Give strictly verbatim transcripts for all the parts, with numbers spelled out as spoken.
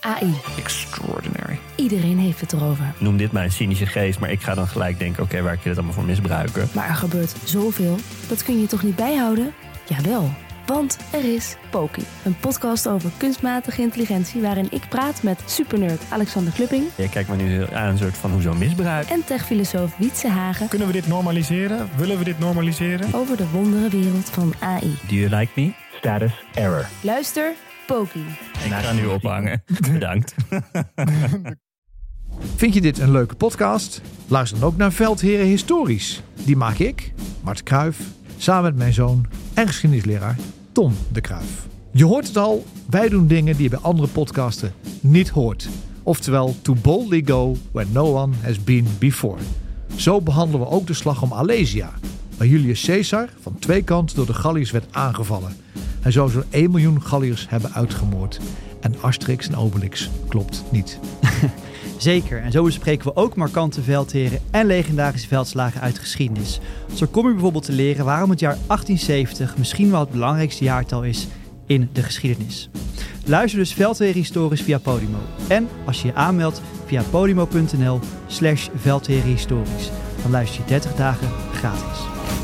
A I. Extraordinary. Iedereen heeft het erover. Noem dit maar een cynische geest, maar ik ga dan gelijk denken, oké, okay, waar kun je dat allemaal voor misbruiken? Maar er gebeurt zoveel, dat kun je toch niet bijhouden? Jawel, want er is Poki. Een podcast over kunstmatige intelligentie waarin ik praat met supernerd Alexander Klupping. Je kijkt me nu aan een soort van hoezo misbruik. En techfilosoof Wietse Hagen. Kunnen we dit normaliseren? Willen we dit normaliseren? Over de wonderenwereld van A I. Do you like me? Status error. Luister, Poki. Ik ga nu ophangen. Bedankt. Vind je dit een leuke podcast? Luister dan ook naar Veldheren Historisch. Die maak ik, Mart Kruijf, samen met mijn zoon en geschiedenisleraar Tom de Kruijf. Je hoort het al, wij doen dingen die je bij andere podcasten niet hoort. Oftewel, to boldly go where no one has been before. Zo behandelen we ook de slag om Alesia, waar Julius Caesar van twee kanten door de Galliërs werd aangevallen. Hij zou zo'n één miljoen Galliërs hebben uitgemoord. En Asterix en Obelix klopt niet. Zeker, en zo bespreken we ook markante veldheren en legendarische veldslagen uit de geschiedenis. Zo kom je bijvoorbeeld te leren waarom het jaar achttienzeventig misschien wel het belangrijkste jaartal is in de geschiedenis. Luister dus Veldheren Historisch via Podimo. En als je je aanmeldt via podimo.nl slash Veldheren Historisch. Dan luister je dertig dagen gratis.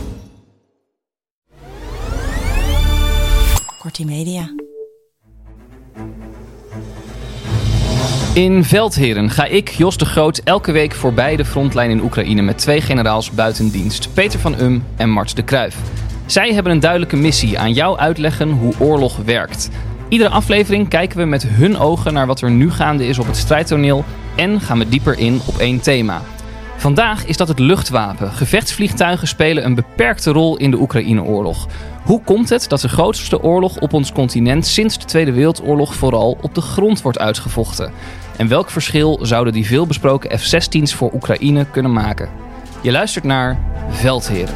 Kortie Media. In Veldheren ga ik, Jos de Groot, elke week voorbij de frontlijn in Oekraïne met twee generaals buiten dienst, Peter van Um en Mart de Kruijf. Zij hebben een duidelijke missie: aan jou uitleggen hoe oorlog werkt. Iedere aflevering kijken we met hun ogen naar wat er nu gaande is op het strijdtoneel en gaan we dieper in op één thema. Vandaag is dat het luchtwapen. Gevechtsvliegtuigen spelen een beperkte rol in de Oekraïne-oorlog. Hoe komt het dat de grootste oorlog op ons continent sinds de Tweede Wereldoorlog vooral op de grond wordt uitgevochten? En welk verschil zouden die veelbesproken F zestien's voor Oekraïne kunnen maken? Je luistert naar Veldheren.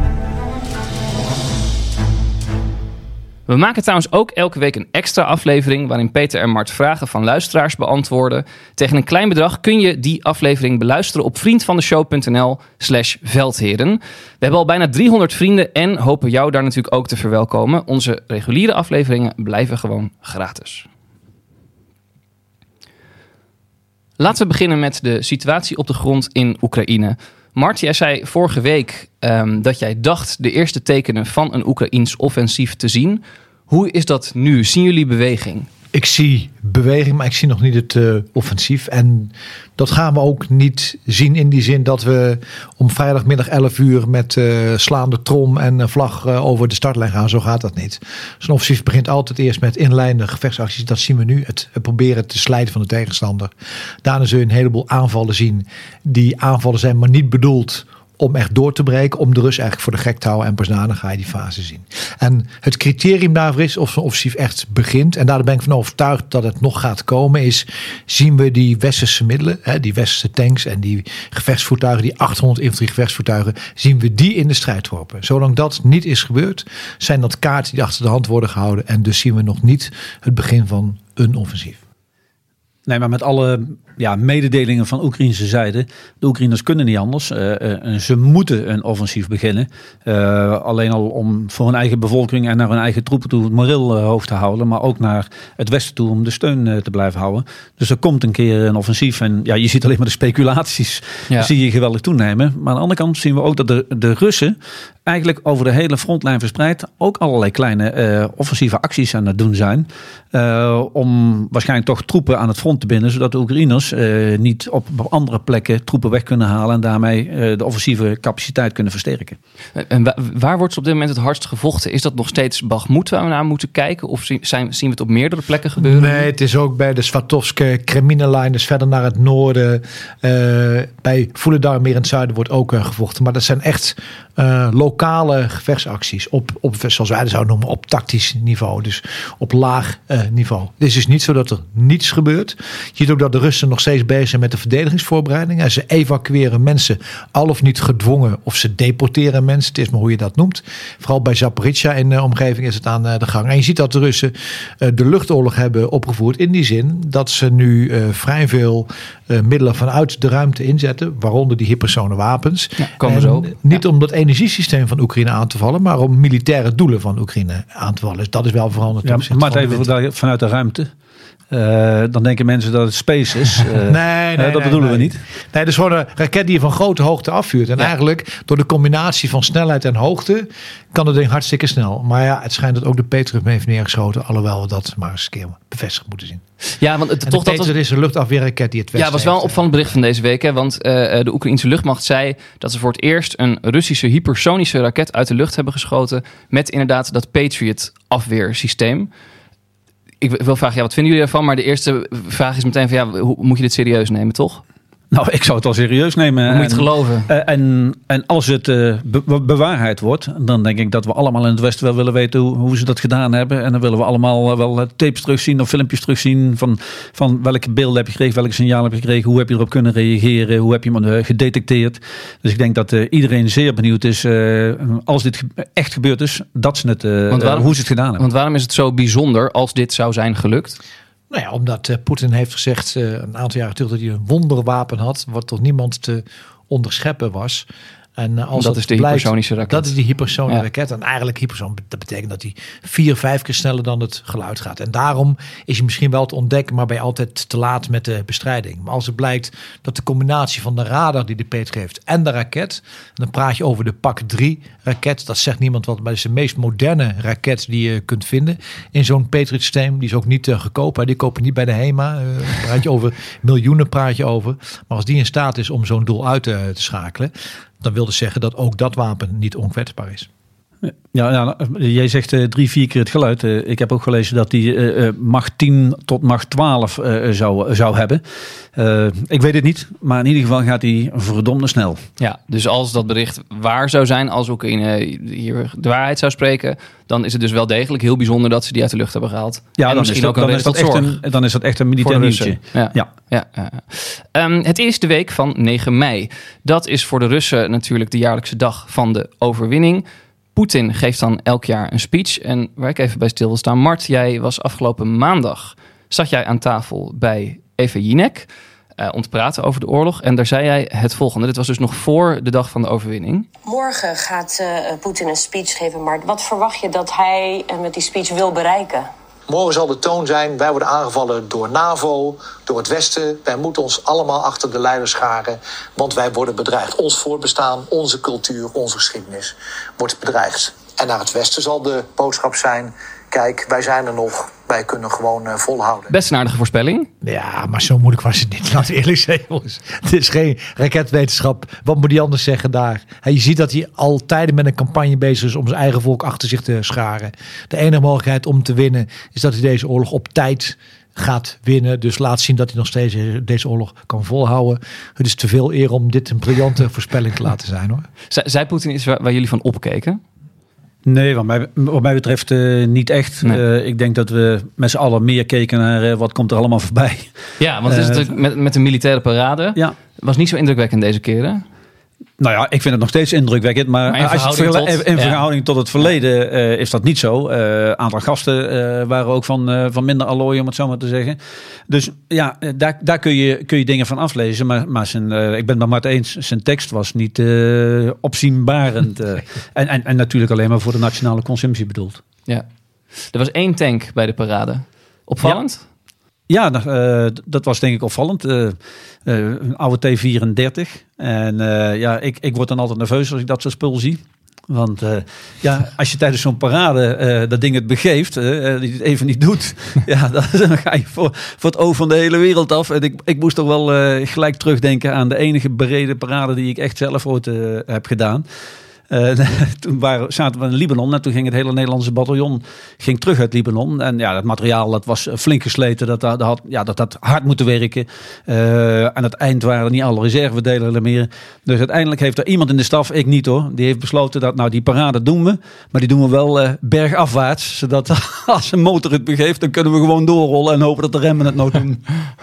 We maken trouwens ook elke week een extra aflevering waarin Peter en Mart vragen van luisteraars beantwoorden. Tegen een klein bedrag kun je die aflevering beluisteren op vriendvandeshow.nl slash veldheren. We hebben al bijna driehonderd vrienden en hopen jou daar natuurlijk ook te verwelkomen. Onze reguliere afleveringen blijven gewoon gratis. Laten we beginnen met de situatie op de grond in Oekraïne. Mart, jij zei vorige week um, dat jij dacht de eerste tekenen van een Oekraïens offensief te zien. Hoe is dat nu? Zien jullie beweging? Ik zie beweging, maar ik zie nog niet het uh, offensief. En dat gaan we ook niet zien in die zin dat we om vrijdagmiddag elf uur met uh, slaande trom en uh, vlag uh, over de startlijn gaan. Zo gaat dat niet. Zo'n offensief begint altijd eerst met inleidende gevechtsacties. Dat zien we nu. Het, het proberen te slijten van de tegenstander. Daarna zul je een heleboel aanvallen zien. Die aanvallen zijn maar niet bedoeld om echt door te breken, om de Rus eigenlijk voor de gek te houden. En pas daarna ga je die fase zien. En het criterium daarvoor is of zo'n offensief echt begint. En daar ben ik van overtuigd dat het nog gaat komen. Is, zien we die westerse middelen, hè, die westerse tanks en die gevechtsvoertuigen, die achthonderd infanterie gevechtsvoertuigen, zien we die in de strijd worpen. Zolang dat niet is gebeurd, zijn dat kaarten die achter de hand worden gehouden. En dus zien we nog niet het begin van een offensief. Nee, maar met alle ja, mededelingen van Oekraïnse zijde. De Oekraïners kunnen niet anders. Uh, uh, ze moeten een offensief beginnen. Uh, alleen al om voor hun eigen bevolking en naar hun eigen troepen toe het moreel uh, hoog te houden. Maar ook naar het westen toe om de steun uh, te blijven houden. Dus er komt een keer een offensief. En ja, je ziet alleen maar de speculaties. Ja. Zie je geweldig toenemen. Maar aan de andere kant zien we ook dat de, de Russen eigenlijk over de hele frontlijn verspreid ook allerlei kleine uh, offensieve acties aan het doen zijn. Uh, om waarschijnlijk toch troepen aan het front te binden, zodat de Oekraïners uh, niet op andere plekken troepen weg kunnen halen en daarmee uh, de offensieve capaciteit kunnen versterken. En wa- waar wordt op dit moment het hardst gevochten? Is dat nog steeds Bakhmut waar we naar moeten kijken? Of zien, zijn, zien we het op meerdere plekken gebeuren? Nee, het is ook bij de Svatovske Kremina-lijn, dus verder naar het noorden. Uh, bij Vuhledar meer in het zuiden wordt ook uh, gevochten. Maar dat zijn echt uh, lokale gevechtsacties. Op, op, zoals wij dat zouden noemen, op tactisch niveau. Dus op laag uh, niveau. Het is dus niet zo dat er niets gebeurt. Je ziet ook dat de Russen nog steeds bezig zijn met de verdedigingsvoorbereidingen. En ze evacueren mensen, al of niet gedwongen, of ze deporteren mensen. Het is maar hoe je dat noemt. Vooral bij Zaporizhzhia in de omgeving is het aan uh, de gang. En je ziet dat de Russen uh, de luchtoorlog hebben opgevoerd in die zin dat ze nu uh, vrij veel uh, middelen vanuit de ruimte inzetten, waaronder die hypersone wapens. Ja, komen we zo op. Niet ja. om dat energiesysteem van Oekraïne aan te vallen, maar om militaire doelen van Oekraïne aan te vallen. Dus dat is wel veranderd. Ja, maar even vanuit de ruimte. Uh, dan denken mensen dat het space is. Uh, nee, nee, uh, dat nee, bedoelen nee. we niet. Nee, dat is gewoon een raket die je van grote hoogte afvuurt. En ja. eigenlijk door de combinatie van snelheid en hoogte kan het ding hartstikke snel. Maar ja, het schijnt dat ook de Patriot mee heeft neergeschoten. Alhoewel we dat maar eens een keer bevestigd moeten zien. Ja, want het, En toch de dat Patriot was, is een luchtafweerraket die het Westen ja, was wel een heeft. opvallend bericht van deze week. Hè, want uh, de Oekraïense luchtmacht zei dat ze voor het eerst een Russische hypersonische raket uit de lucht hebben geschoten. Met inderdaad dat Patriot afweersysteem. Ik wil vragen, ja, wat vinden jullie ervan? Maar de eerste vraag is meteen van, ja, hoe moet je dit serieus nemen, toch? Nou, ik zou het wel serieus nemen. Hoe moet je het en, geloven? Uh, en, en als het uh, be- bewaarheid wordt, dan denk ik dat we allemaal in het Westen wel willen weten hoe, hoe ze dat gedaan hebben. En dan willen we allemaal uh, wel tapes terugzien of filmpjes terugzien van, van welke beelden heb je gekregen, welke signaal heb je gekregen, hoe heb je erop kunnen reageren, hoe heb je hem uh, gedetecteerd. Dus ik denk dat uh, iedereen zeer benieuwd is, uh, als dit ge- echt gebeurd is, dat ze het, uh, Want waarom- uh, hoe ze het gedaan hebben. Want waarom is het zo bijzonder als dit zou zijn gelukt? Nou ja, omdat uh, Poetin heeft gezegd uh, een aantal jaren terug dat hij een wonderwapen had, wat tot niemand te onderscheppen was. En uh, als Dat is de blijkt, hypersonische raket. Dat is die hypersonische Ja. raket. En eigenlijk hyperson, dat betekent dat hij vier, vijf keer sneller dan het geluid gaat. En daarom is hij misschien wel te ontdekken, maar ben je altijd te laat met de bestrijding. Maar als het blijkt dat de combinatie van de radar die de Patriot heeft en de raket, dan praat je over de Pak drie raket. Dat zegt niemand wat, maar het is de meest moderne raket die je kunt vinden in zo'n Patriot systeem. Die is ook niet uh, goedkoop. Hè. Die kopen niet bij de HEMA. Uh, praat je over miljoenen praat je over. Maar als die in staat is om zo'n doel uit te, te schakelen, dan wil dat zeggen dat ook dat wapen niet onkwetsbaar is. Ja, ja, jij zegt uh, drie, vier keer het geluid. Uh, ik heb ook gelezen dat die uh, uh, macht tien tot macht twaalf uh, zou, uh, zou hebben. Uh, ik weet het niet, maar in ieder geval gaat die verdomde snel. Ja, dus als dat bericht waar zou zijn, als Oekraïne hier de waarheid zou spreken, dan is het dus wel degelijk heel bijzonder dat ze die uit de lucht hebben gehaald. Ja, en dan misschien is, dat, ook een dan, is reden dat tot echt zorg. een, dan is dat echt een militair Voor de nieuwtje. Russen. Ja. Ja. Ja, ja. Um, het is de week van negen mei. Dat is voor de Russen natuurlijk de jaarlijkse dag van de overwinning. Poetin geeft dan elk jaar een speech. En waar ik even bij stil wil staan. Mart, jij was afgelopen maandag, zat jij aan tafel bij Eva Jinek uh, om te praten over de oorlog. En daar zei jij het volgende. Dit was dus nog voor de dag van de overwinning. Morgen gaat uh, Poetin een speech geven. Maar wat verwacht je dat hij uh, met die speech wil bereiken? Morgen zal de toon zijn, wij worden aangevallen door NAVO, door het Westen. Wij moeten ons allemaal achter de leiders scharen, want wij worden bedreigd. Ons voorbestaan, onze cultuur, onze geschiedenis wordt bedreigd. En naar het Westen zal de boodschap zijn, kijk, wij zijn er nog, wij kunnen gewoon uh, volhouden. Best een aardige voorspelling. Ja, maar zo moeilijk was het niet. Laten we eerlijk zijn, jongens. Het is geen raketwetenschap. Wat moet hij anders zeggen daar? He, je ziet dat hij al tijden met een campagne bezig is om zijn eigen volk achter zich te scharen. De enige mogelijkheid om te winnen is dat hij deze oorlog op tijd gaat winnen. Dus laat zien dat hij nog steeds deze oorlog kan volhouden. Het is te veel eer om dit een briljante voorspelling te laten zijn, hoor. Zij Poetin iets waar, waar jullie van opkeken? Nee, wat mij, wat mij betreft uh, niet echt. Nee. Uh, ik denk dat we met z'n allen meer keken naar uh, wat komt er allemaal voorbij. Ja, want het is Uh, natuurlijk met, met de militaire parade. Ja. Was niet zo indrukwekkend deze keer, hè? Nou ja, ik vind het nog steeds indrukwekkend. Maar, Maar in als je het verhouding vergele- tot- in ja. verhouding tot het verleden uh, is dat niet zo. Een uh, aantal gasten uh, waren ook van, uh, van minder allooi, om het zo maar te zeggen. Dus ja, daar, daar kun, je, kun je dingen van aflezen. Maar, maar zijn, uh, ik ben het met Mart eens, zijn tekst was niet uh, opzienbarend. Uh, en, en, en natuurlijk alleen maar voor de nationale consumptie bedoeld. Ja. Er was één tank bij de parade. Opvallend? Ja, uh, dat was denk ik opvallend. Uh, uh, een oude T vierendertig. En uh, ja, ik, ik word dan altijd nerveus als ik dat soort spul zie. Want uh, ja, als je tijdens zo'n parade uh, dat ding het begeeft, uh, die het even niet doet, ja, dan, dan ga je voor, voor het oog van de hele wereld af. En ik, ik moest toch wel uh, gelijk terugdenken aan de enige brede parade die ik echt zelf ooit uh, heb gedaan. Uh, toen waren, zaten we in Libanon en toen ging het hele Nederlandse bataljon ging terug uit Libanon. En ja, dat materiaal dat was flink gesleten. Dat, dat, had, ja, dat had hard moeten werken. Uh, aan het eind waren er niet alle reservedelen meer. Dus uiteindelijk heeft er iemand in de staf, ik niet hoor, die heeft besloten dat nou die parade doen we. Maar die doen we wel uh, bergafwaarts. Zodat als een motor het begeeft, dan kunnen we gewoon doorrollen en hopen dat de remmen het nou doen.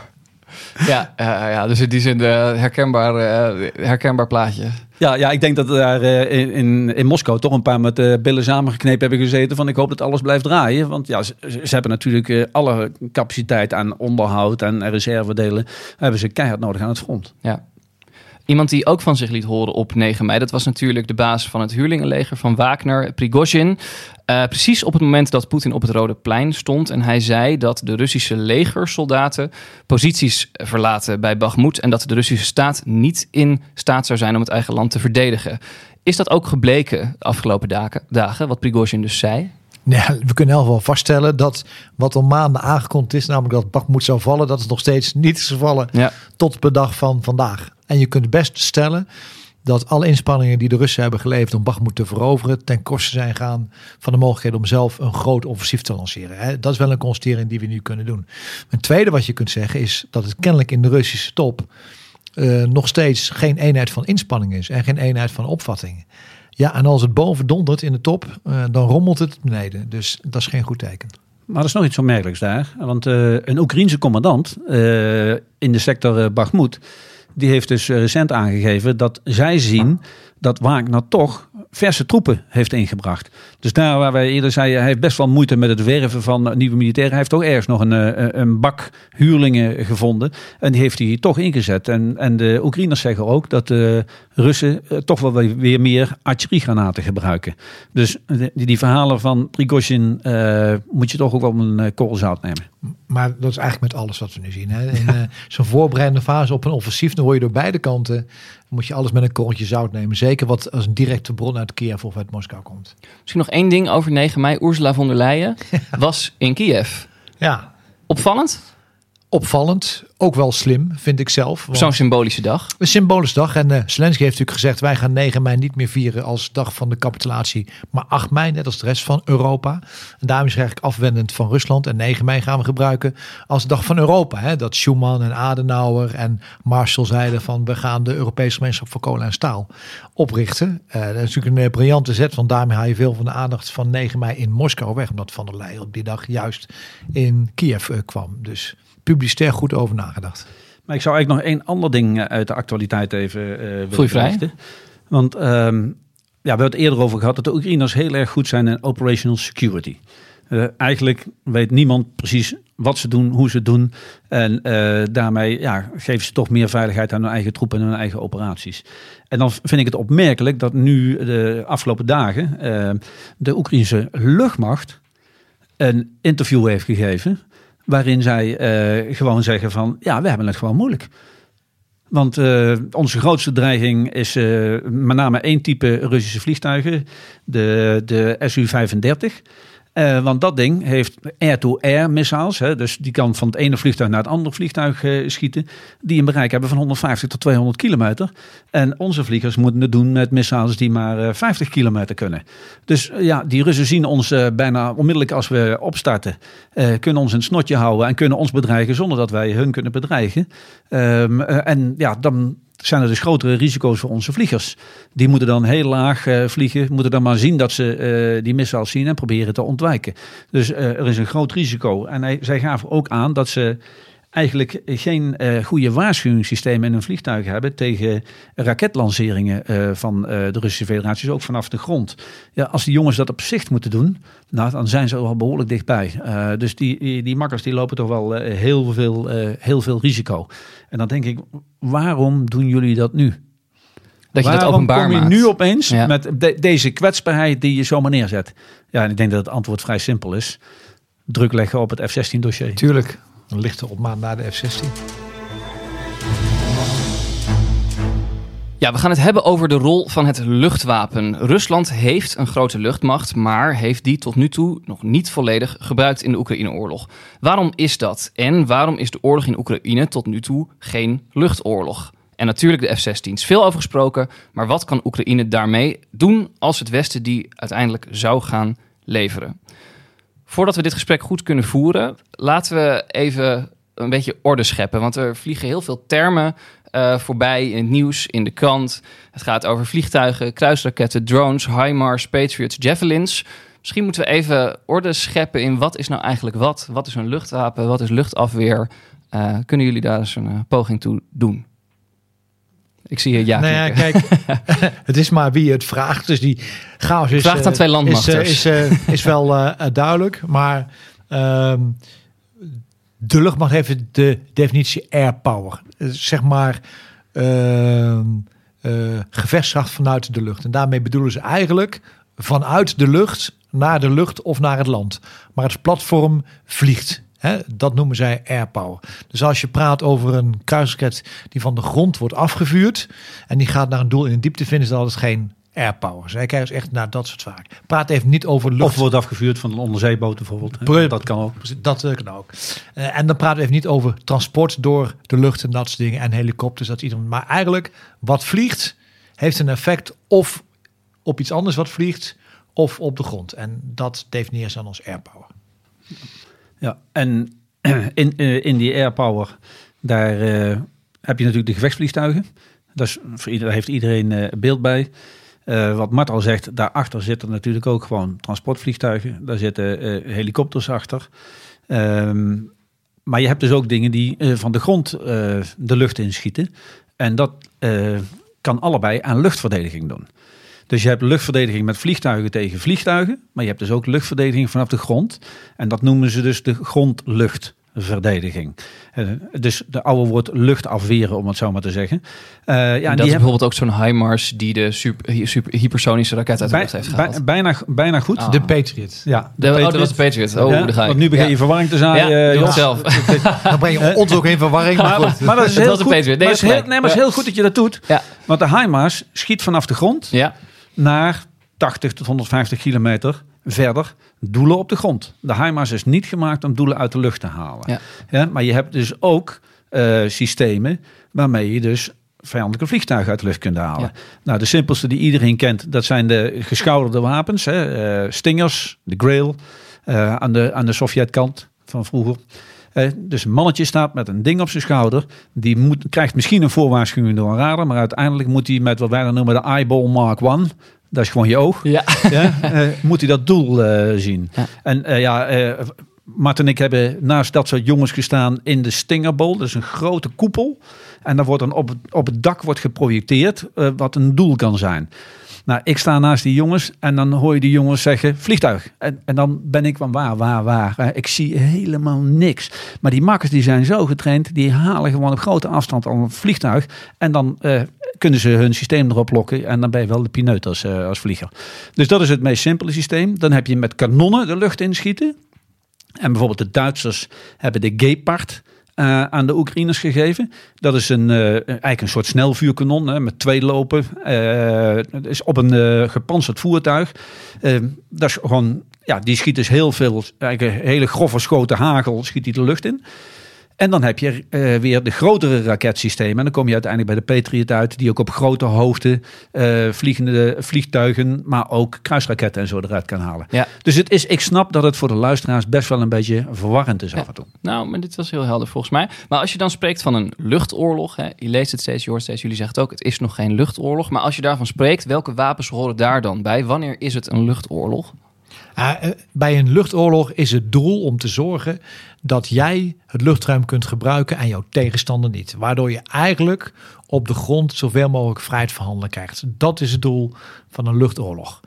Ja, uh, ja, dus in die zin uh, herkenbaar, uh, herkenbaar plaatje. Ja, ja, ik denk dat daar uh, in, in Moskou toch een paar met uh, billen samengeknepen hebben gezeten van ik hoop dat alles blijft draaien. Want ja, ze, ze hebben natuurlijk uh, alle capaciteit aan onderhoud en reservedelen hebben ze keihard nodig aan het front. Ja. Iemand die ook van zich liet horen op negen mei... dat was natuurlijk de baas van het huurlingenleger van Wagner, Prigozhin. Uh, precies op het moment dat Poetin op het Rode Plein stond. En hij zei dat de Russische legersoldaten posities verlaten bij Bakhmut... en dat de Russische staat niet in staat zou zijn om het eigen land te verdedigen. Is dat ook gebleken de afgelopen dagen, dagen wat Prigozhin dus zei? Ja, we kunnen in elk geval vaststellen dat wat al maanden aangekondigd is, namelijk dat Bakhmut zou vallen, dat is nog steeds niet is gevallen ja. tot op de dag van vandaag. En je kunt best stellen dat alle inspanningen die de Russen hebben geleverd om Bakhmut te veroveren ten koste zijn gaan van de mogelijkheid om zelf een groot offensief te lanceren. Dat is wel een constatering die we nu kunnen doen. Een tweede wat je kunt zeggen is dat het kennelijk in de Russische top uh, nog steeds geen eenheid van inspanning is en geen eenheid van opvattingen. Ja, en als het boven dondert in de top, uh, dan rommelt het beneden. Dus dat is geen goed teken. Maar er is nog iets opmerkelijks daar. Want uh, een Oekraïense commandant uh, in de sector uh, Bakhmut, die heeft dus uh, recent aangegeven dat zij zien dat Wagner toch verse troepen heeft ingebracht. Dus daar waar wij eerder zeiden, hij heeft best wel moeite met het werven van nieuwe militairen. Hij heeft toch ergens nog een, een bak huurlingen gevonden. En die heeft hij toch ingezet. En, en de Oekraïners zeggen ook dat de Russen uh, toch wel weer meer artilleriegranaten gebruiken. Dus die, die verhalen van Prigozhin uh, moet je toch ook wel een uh, korrel zout nemen. Maar dat is eigenlijk met alles wat we nu zien. Hè? In uh, zo'n voorbereidende fase op een offensief, dan hoor je door beide kanten, moet je alles met een korreltje zout nemen. Zeker wat als een directe bron uit Kiev of uit Moskou komt. Misschien nog één ding over negen mei. Ursula von der Leyen was in Kiev. Ja. Opvallend? Opvallend. Ook wel slim, vind ik zelf. Zo'n symbolische dag. Een symbolische dag. En uh, Zelensky heeft natuurlijk gezegd, wij gaan negen mei niet meer vieren als dag van de capitulatie, maar acht mei, net als de rest van Europa. En daarom is het eigenlijk afwendend van Rusland. En negen mei gaan we gebruiken als dag van Europa. Hè? Dat Schuman en Adenauer en Marshall zeiden van, we gaan de Europese gemeenschap voor kolen en staal oprichten. Uh, dat is natuurlijk een briljante zet, want daarmee haal je veel van de aandacht van negen mei in Moskou weg. Omdat Van der Leyen op die dag juist in Kiev uh, kwam. Dus publicitair goed over nagedacht. Maar ik zou eigenlijk nog één ander ding uit de actualiteit even uh, willen Voel je vrij? Want um, ja, we hebben het eerder over gehad dat de Oekraïners heel erg goed zijn in operational security. Uh, eigenlijk weet niemand precies wat ze doen, hoe ze het doen. En uh, daarmee ja, geven ze toch meer veiligheid aan hun eigen troepen en hun eigen operaties. En dan vind ik het opmerkelijk dat nu de afgelopen dagen uh, de Oekraïnse luchtmacht een interview heeft gegeven waarin zij uh, gewoon zeggen van, ja, we hebben het gewoon moeilijk. Want uh, onze grootste dreiging is uh, met name één type Russische vliegtuigen, de, de S U vijfendertig. Uh, want dat ding heeft air-to-air missiles, hè, dus die kan van het ene vliegtuig naar het andere vliegtuig uh, schieten, die een bereik hebben van honderdvijftig tot tweehonderd kilometer. En onze vliegers moeten het doen met missiles die maar uh, vijftig kilometer kunnen. Dus uh, ja, die Russen zien ons uh, bijna onmiddellijk als we opstarten, uh, kunnen ons in het snotje houden en kunnen ons bedreigen zonder dat wij hun kunnen bedreigen. Um, uh, en ja, dan zijn er dus grotere risico's voor onze vliegers. Die moeten dan heel laag uh, vliegen, moeten dan maar zien dat ze uh, die missiles zien en proberen te ontwijken. Dus uh, er is een groot risico. En hij, zij gaven ook aan dat ze eigenlijk geen uh, goede waarschuwingssystemen in hun vliegtuig hebben tegen raketlanceringen uh, van uh, de Russische Federatie, ook vanaf de grond. Ja, als die jongens dat op zicht moeten doen, nou, dan zijn ze wel behoorlijk dichtbij. Uh, dus die, die, die makkers die lopen toch wel uh, heel, veel, uh, heel veel risico. En dan denk ik, waarom doen jullie dat nu? Dat je waarom dat openbaar kom je maakt? nu opeens ja. met de, deze kwetsbaarheid die je zomaar neerzet? Ja, en ik denk dat het antwoord vrij simpel is. Druk leggen op het F zestien dossier. Tuurlijk. Dan ligt er op maand na de F zestien. Ja, we gaan het hebben over de rol van het luchtwapen. Rusland heeft een grote luchtmacht, maar heeft die tot nu toe nog niet volledig gebruikt in de Oekraïne-oorlog. Waarom is dat? En waarom is de oorlog in Oekraïne tot nu toe geen luchtoorlog? En natuurlijk de F zestien is veel over gesproken, maar wat kan Oekraïne daarmee doen als het Westen die uiteindelijk zou gaan leveren? Voordat we dit gesprek goed kunnen voeren, laten we even een beetje orde scheppen. Want er vliegen heel veel termen uh, voorbij in het nieuws, in de krant. Het gaat over vliegtuigen, kruisraketten, drones, HIMARS, Patriots, Javelins. Misschien moeten we even orde scheppen in wat is nou eigenlijk wat? Wat is een luchtwapen? Wat is luchtafweer? Uh, kunnen jullie daar eens een uh, poging toe doen? Ik zie je ja. Nou ja, kijk, het is maar wie het vraagt. Dus die chaos is, vraagt aan twee landmachters. Is, uh, is, uh, is wel uh, duidelijk. Maar uh, de luchtmacht heeft de definitie air power. Uh, zeg maar uh, uh, gevechtskracht vanuit de lucht. En daarmee bedoelen ze eigenlijk vanuit de lucht naar de lucht of naar het land. Maar het platform vliegt. Hè? Dat noemen zij airpower. Dus als je praat over een kruisraket die van de grond wordt afgevuurd en die gaat naar een doel in de diepte, vinden ze dat het geen airpower. Zij kijken dus echt naar dat soort zaken. Praat even niet over lucht. Of wordt afgevuurd van een onderzeeboot bijvoorbeeld. Pre- dat kan ook. Dat uh, kan ook. Uh, en dan praten we even niet over transport door de lucht en dat soort dingen en helikopters. Dat iedereen. Maar eigenlijk wat vliegt heeft een effect of op iets anders wat vliegt of op de grond. En dat definieert ze dan als airpower. Ja, en in, uh, in die airpower, daar uh, heb je natuurlijk de gevechtsvliegtuigen. Dat is, voor ieder, daar heeft iedereen uh, beeld bij. Uh, wat Mart al zegt, daarachter zitten natuurlijk ook gewoon transportvliegtuigen. Daar zitten uh, helikopters achter. Um, maar je hebt dus ook dingen die uh, van de grond uh, de lucht inschieten. En dat uh, kan allebei aan luchtverdediging doen. Dus je hebt luchtverdediging met vliegtuigen tegen vliegtuigen. Maar je hebt dus ook luchtverdediging vanaf de grond. En dat noemen ze dus de grondluchtverdediging. Uh, dus de oude woord lucht afweren, om het zo maar te zeggen. Uh, ja, en dat die is hebben... bijvoorbeeld ook zo'n HIMARS die de super, super hypersonische raket uit de Bij, lucht heeft bij, gehaald. bijna, bijna goed. Ah. De Patriot. Ja, De, de oh, Patriot. dat was de Patriot. Oh, Ja, daar ga ik. want nu begin je Ja. verwarring te zaaien. Ja, uh, doe Jos. het zelf. Dan breng je ons ook in verwarring. Maar, Maar, goed. maar dat is Het heel was de goed. Patriot. Nee, Maar het is dat is heel, gelijk. nee, maar het is heel goed dat je dat doet. Ja. Want de HIMARS schiet vanaf de grond Ja. naar tachtig tot honderdvijftig kilometer verder doelen op de grond. De HIMARS is niet gemaakt om doelen uit de lucht te halen. Ja. Ja, maar je hebt dus ook uh, systemen waarmee je dus vijandelijke vliegtuigen uit de lucht kunt halen. Ja. Nou, de simpelste die iedereen kent, dat zijn de geschouderde wapens. Hè? Uh, Stingers, de Grail, uh, aan de, aan de Sovjetkant van vroeger. Uh, dus een mannetje staat met een ding op zijn schouder. Die moet, krijgt misschien een voorwaarschuwing door een radar, maar uiteindelijk moet hij met wat wij dan noemen de eyeball mark one. Dat is gewoon je oog. Ja. Ja, uh, moet hij dat doel uh, zien. Ja. En uh, ja, uh, Mart en ik hebben naast dat soort jongens gestaan in de Stingerbol. Dat is een grote koepel. En daar wordt dan op, op het dak wordt geprojecteerd uh, wat een doel kan zijn. Nou, ik sta naast die jongens en dan hoor je die jongens zeggen vliegtuig. En, en dan ben ik van waar, waar, waar. Ik zie helemaal niks. Maar die makkers die zijn zo getraind, die halen gewoon op grote afstand al een vliegtuig. En dan uh, kunnen ze hun systeem erop lokken en dan ben je wel de pineut als, uh, als vlieger. Dus dat is het meest simpele systeem. Dan heb je met kanonnen de lucht inschieten. En bijvoorbeeld de Duitsers hebben de Gepard Uh, aan de Oekraïners gegeven. Dat is een, uh, eigenlijk een soort snelvuurkanon hè, met twee lopen. Uh, dat is op een uh, gepantserd voertuig. Uh, dat is gewoon, ja, die schiet dus heel veel, eigenlijk een hele grove schoten hagel schiet die de lucht in. En dan heb je uh, weer de grotere raketsystemen. En dan kom je uiteindelijk bij de Patriot uit, die ook op grote hoogte uh, vliegende vliegtuigen, maar ook kruisraketten en zo eruit kan halen. Ja. Dus het is, ik snap dat het voor de luisteraars best wel een beetje verwarrend is Ja. af en toe. Nou, maar dit was heel helder volgens mij. Maar als je dan spreekt van een luchtoorlog, hè, je leest het steeds, je hoort steeds, jullie zeggen het ook, het is nog geen luchtoorlog. Maar als je daarvan spreekt, welke wapens horen daar dan bij? Wanneer is het een luchtoorlog? Uh, bij een luchtoorlog is het doel om te zorgen dat jij het luchtruim kunt gebruiken en jouw tegenstander niet. Waardoor je eigenlijk op de grond zoveel mogelijk vrijheid van handelen krijgt. Dat is het doel van een luchtoorlog.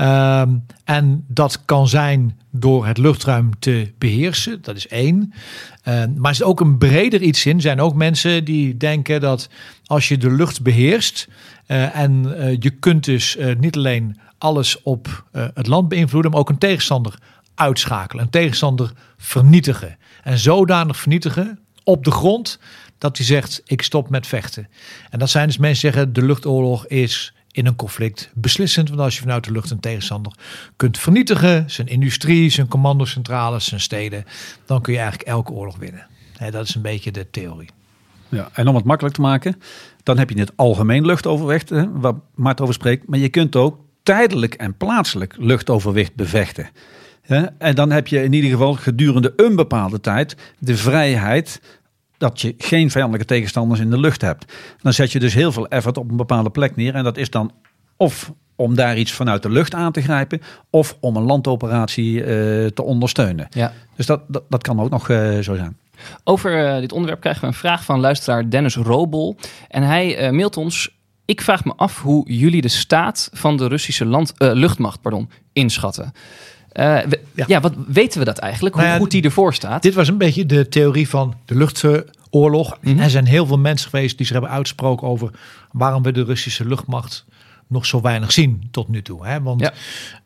Um, en dat kan zijn door het luchtruim te beheersen. Dat is één. Uh, maar er zit ook een breder iets in. Er zijn ook mensen die denken dat als je de lucht beheerst uh, en uh, je kunt dus uh, niet alleen alles op uh, het land beïnvloeden, maar ook een tegenstander uitschakelen. Een tegenstander vernietigen. En zodanig vernietigen op de grond dat hij zegt, ik stop met vechten. En dat zijn dus mensen die zeggen, de luchtoorlog is in een conflict beslissend. Want als je vanuit de lucht een tegenstander kunt vernietigen, zijn industrie, zijn commandocentrales, zijn steden, dan kun je eigenlijk elke oorlog winnen. He, dat is een beetje de theorie. Ja, en om het makkelijk te maken, dan heb je het algemeen luchtoverwicht, hè, waar Mart over spreekt. Maar je kunt ook tijdelijk en plaatselijk luchtoverwicht bevechten. Ja, en dan heb je in ieder geval gedurende een bepaalde tijd de vrijheid dat je geen vijandelijke tegenstanders in de lucht hebt. Dan zet je dus heel veel effort op een bepaalde plek neer. En dat is dan of om daar iets vanuit de lucht aan te grijpen, of om een landoperatie uh, te ondersteunen. Ja. Dus dat, dat, dat kan ook nog uh, zo zijn. Over uh, dit onderwerp krijgen we een vraag van luisteraar Dennis Robel. En hij uh, mailt ons: ik vraag me af hoe jullie de staat van de Russische land, uh, luchtmacht pardon, inschatten. Uh, we, ja. ja, wat weten we dat eigenlijk? Hoe Nou ja, goed die ervoor staat? Dit was een beetje de theorie van de lucht, oorlog. Mm-hmm. Er zijn heel veel mensen geweest die zich hebben uitgesproken over waarom we de Russische luchtmacht nog zo weinig zien tot nu toe. Hè? Want Ja.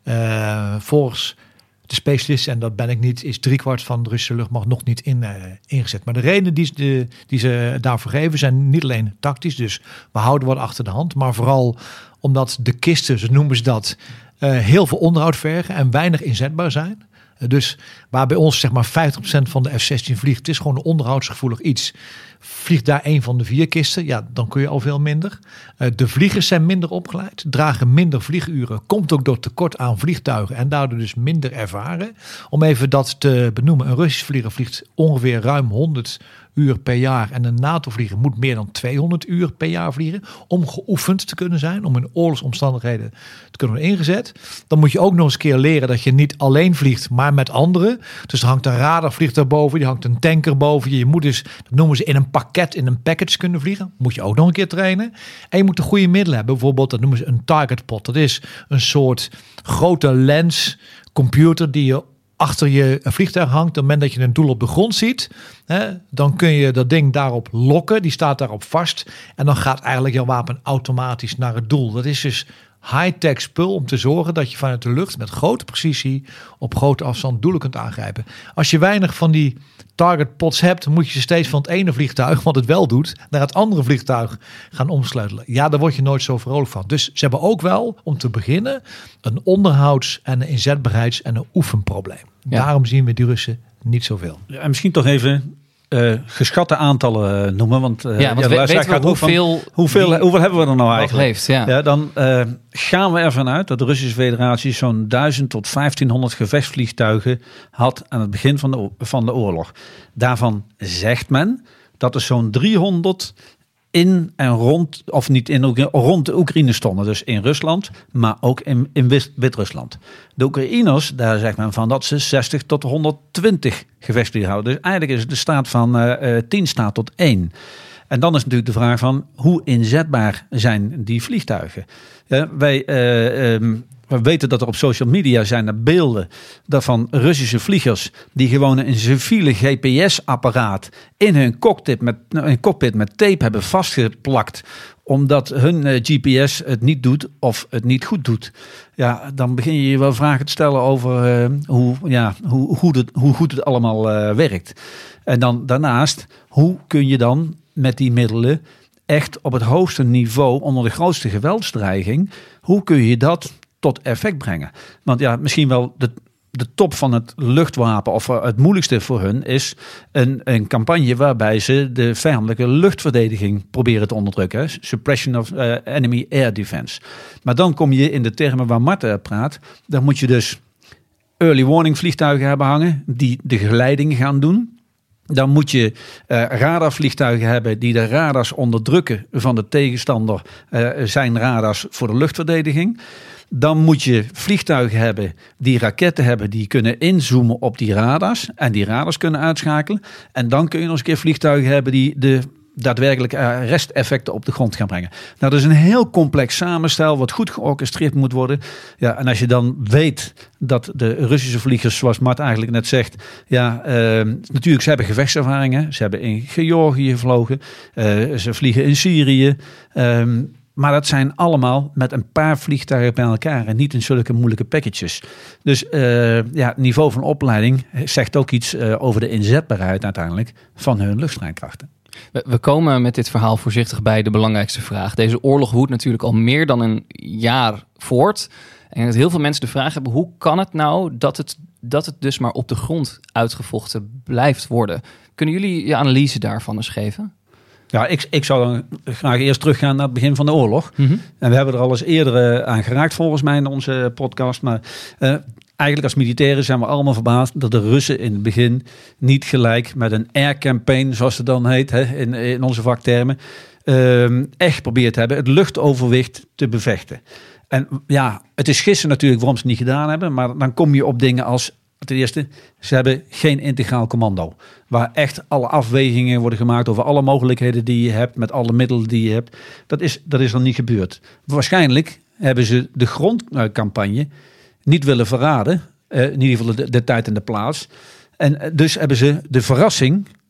uh, volgens de specialisten, en dat ben ik niet, is driekwart van de Russische luchtmacht nog niet in, uh, ingezet. Maar de redenen die, de, die ze daarvoor geven zijn niet alleen tactisch, dus we houden wat achter de hand, maar vooral omdat de kisten, zo noemen ze dat, uh, heel veel onderhoud vergen en weinig inzetbaar zijn. Uh, dus waar bij ons zeg maar vijftig procent van de F zestien vliegt, het is gewoon een onderhoudsgevoelig iets. Vliegt daar een van de vier kisten, ja, dan kun je al veel minder. Uh, de vliegers zijn minder opgeleid, dragen minder vlieguren, komt ook door tekort aan vliegtuigen en daardoor dus minder ervaren. Om even dat te benoemen, een Russisch vlieger vliegt ongeveer ruim honderd uur per jaar en een NATO-vlieger moet meer dan tweehonderd uur per jaar vliegen om geoefend te kunnen zijn, om in oorlogsomstandigheden te kunnen worden ingezet. Dan moet je ook nog eens een keer leren dat je niet alleen vliegt, maar met anderen. Dus er hangt een radarvliegtuig boven, die hangt een tanker boven je. Je moet dus, dat noemen ze in een pakket, in een package kunnen vliegen. Moet je ook nog een keer trainen. En je moet de goede middelen hebben. Bijvoorbeeld, dat noemen ze een target pod. Dat is een soort grote lens computer die je achter je vliegtuig hangt. Op het moment dat je een doel op de grond ziet, hè, dan kun je dat ding daarop lokken. Die staat daarop vast. En dan gaat eigenlijk jouw wapen automatisch naar het doel. Dat is dus high-tech spul om te zorgen dat je vanuit de lucht met grote precisie op grote afstand doelen kunt aangrijpen. Als je weinig van die target pods hebt, moet je ze steeds van het ene vliegtuig, wat het wel doet, naar het andere vliegtuig gaan omsleutelen. Ja, daar word je nooit zo vrolijk van. Dus ze hebben ook wel, om te beginnen, een onderhouds- en een inzetbaarheids- en een oefenprobleem. Ja. Daarom zien we die Russen niet zoveel. Ja, en misschien toch even uh, geschatte aantallen uh, noemen. Want, uh, ja, want ja, we, weten we hoeveel, van, hoeveel, die, hoeveel hebben we er nou eigenlijk? Heeft, ja. Ja, dan uh, gaan we ervan uit dat de Russische Federatie zo'n duizend tot vijftienhonderd gevechtsvliegtuigen had aan het begin van de, van de oorlog. Daarvan zegt men dat er zo'n driehonderd in en rond, of niet in, rond de Oekraïne stonden. Dus in Rusland, maar ook in, in Wit-Rusland. De Oekraïners, daar zegt men van dat ze zestig tot honderdtwintig gevechtsvliegtuigen houden. Dus eigenlijk is het de staat van uh, tien staat tot één. En dan is natuurlijk de vraag van hoe inzetbaar zijn die vliegtuigen? Ja, wij... Uh, um, We weten dat er op social media zijn er beelden van Russische vliegers die gewoon een civiele G P S-apparaat in hun cockpit met, een cockpit met tape hebben vastgeplakt, omdat hun uh, G P S het niet doet of het niet goed doet. Ja, dan begin je je wel vragen te stellen over uh, hoe, ja, hoe, hoe, het, hoe goed het allemaal uh, werkt. En dan daarnaast, hoe kun je dan met die middelen echt op het hoogste niveau onder de grootste geweldsdreiging, hoe kun je dat tot effect brengen? Want ja, misschien wel de, de top van het luchtwapen of het moeilijkste voor hun is een, een campagne waarbij ze de vijandelijke luchtverdediging proberen te onderdrukken. Hè? Suppression of uh, enemy air defense. Maar dan kom je in de termen waar Marten praat. Dan moet je dus early warning vliegtuigen hebben hangen die de geleiding gaan doen. Dan moet je uh, radarvliegtuigen hebben die de radars onderdrukken van de tegenstander, uh, zijn radars voor de luchtverdediging. Dan moet je vliegtuigen hebben die raketten hebben die kunnen inzoomen op die radars en die radars kunnen uitschakelen. En dan kun je nog eens een keer vliegtuigen hebben die de daadwerkelijk uh, resteffecten op de grond gaan brengen. Nou, dat is een heel complex samenstel wat goed georchestreerd moet worden. Ja, en als je dan weet dat de Russische vliegers, zoals Mart eigenlijk net zegt, ja, uh, natuurlijk, ze hebben gevechtservaringen. Ze hebben in Georgië gevlogen. Uh, ze vliegen in Syrië. Um, Maar dat zijn allemaal met een paar vliegtuigen bij elkaar en niet in zulke moeilijke packages. Dus uh, ja, het niveau van opleiding zegt ook iets uh, over de inzetbaarheid uiteindelijk van hun luchtstrijdkrachten. We, we komen met dit verhaal voorzichtig bij de belangrijkste vraag. Deze oorlog woedt natuurlijk al meer dan een jaar voort. En dat heel veel mensen de vraag hebben, hoe kan het nou dat het, dat het dus maar op de grond uitgevochten blijft worden? Kunnen jullie je analyse daarvan eens geven? Ja, ik, ik zou dan graag eerst teruggaan naar het begin van de oorlog. Mm-hmm. En we hebben er al eens eerder uh, aan geraakt volgens mij in onze podcast. Maar uh, eigenlijk als militairen zijn we allemaal verbaasd dat de Russen in het begin niet gelijk met een air campaign, zoals het dan heet, hè, in, in onze vaktermen, uh, echt geprobeerd hebben het luchtoverwicht te bevechten. En ja, het is gissen natuurlijk waarom ze het niet gedaan hebben. Maar dan kom je op dingen als, ten eerste, ze hebben geen integraal commando. Waar echt alle afwegingen worden gemaakt over alle mogelijkheden die je hebt, met alle middelen die je hebt. Dat is, dat is dan niet gebeurd. Waarschijnlijk hebben ze de grondcampagne niet willen verraden. Uh, in ieder geval de, de tijd en de plaats. En dus hebben ze de verrassing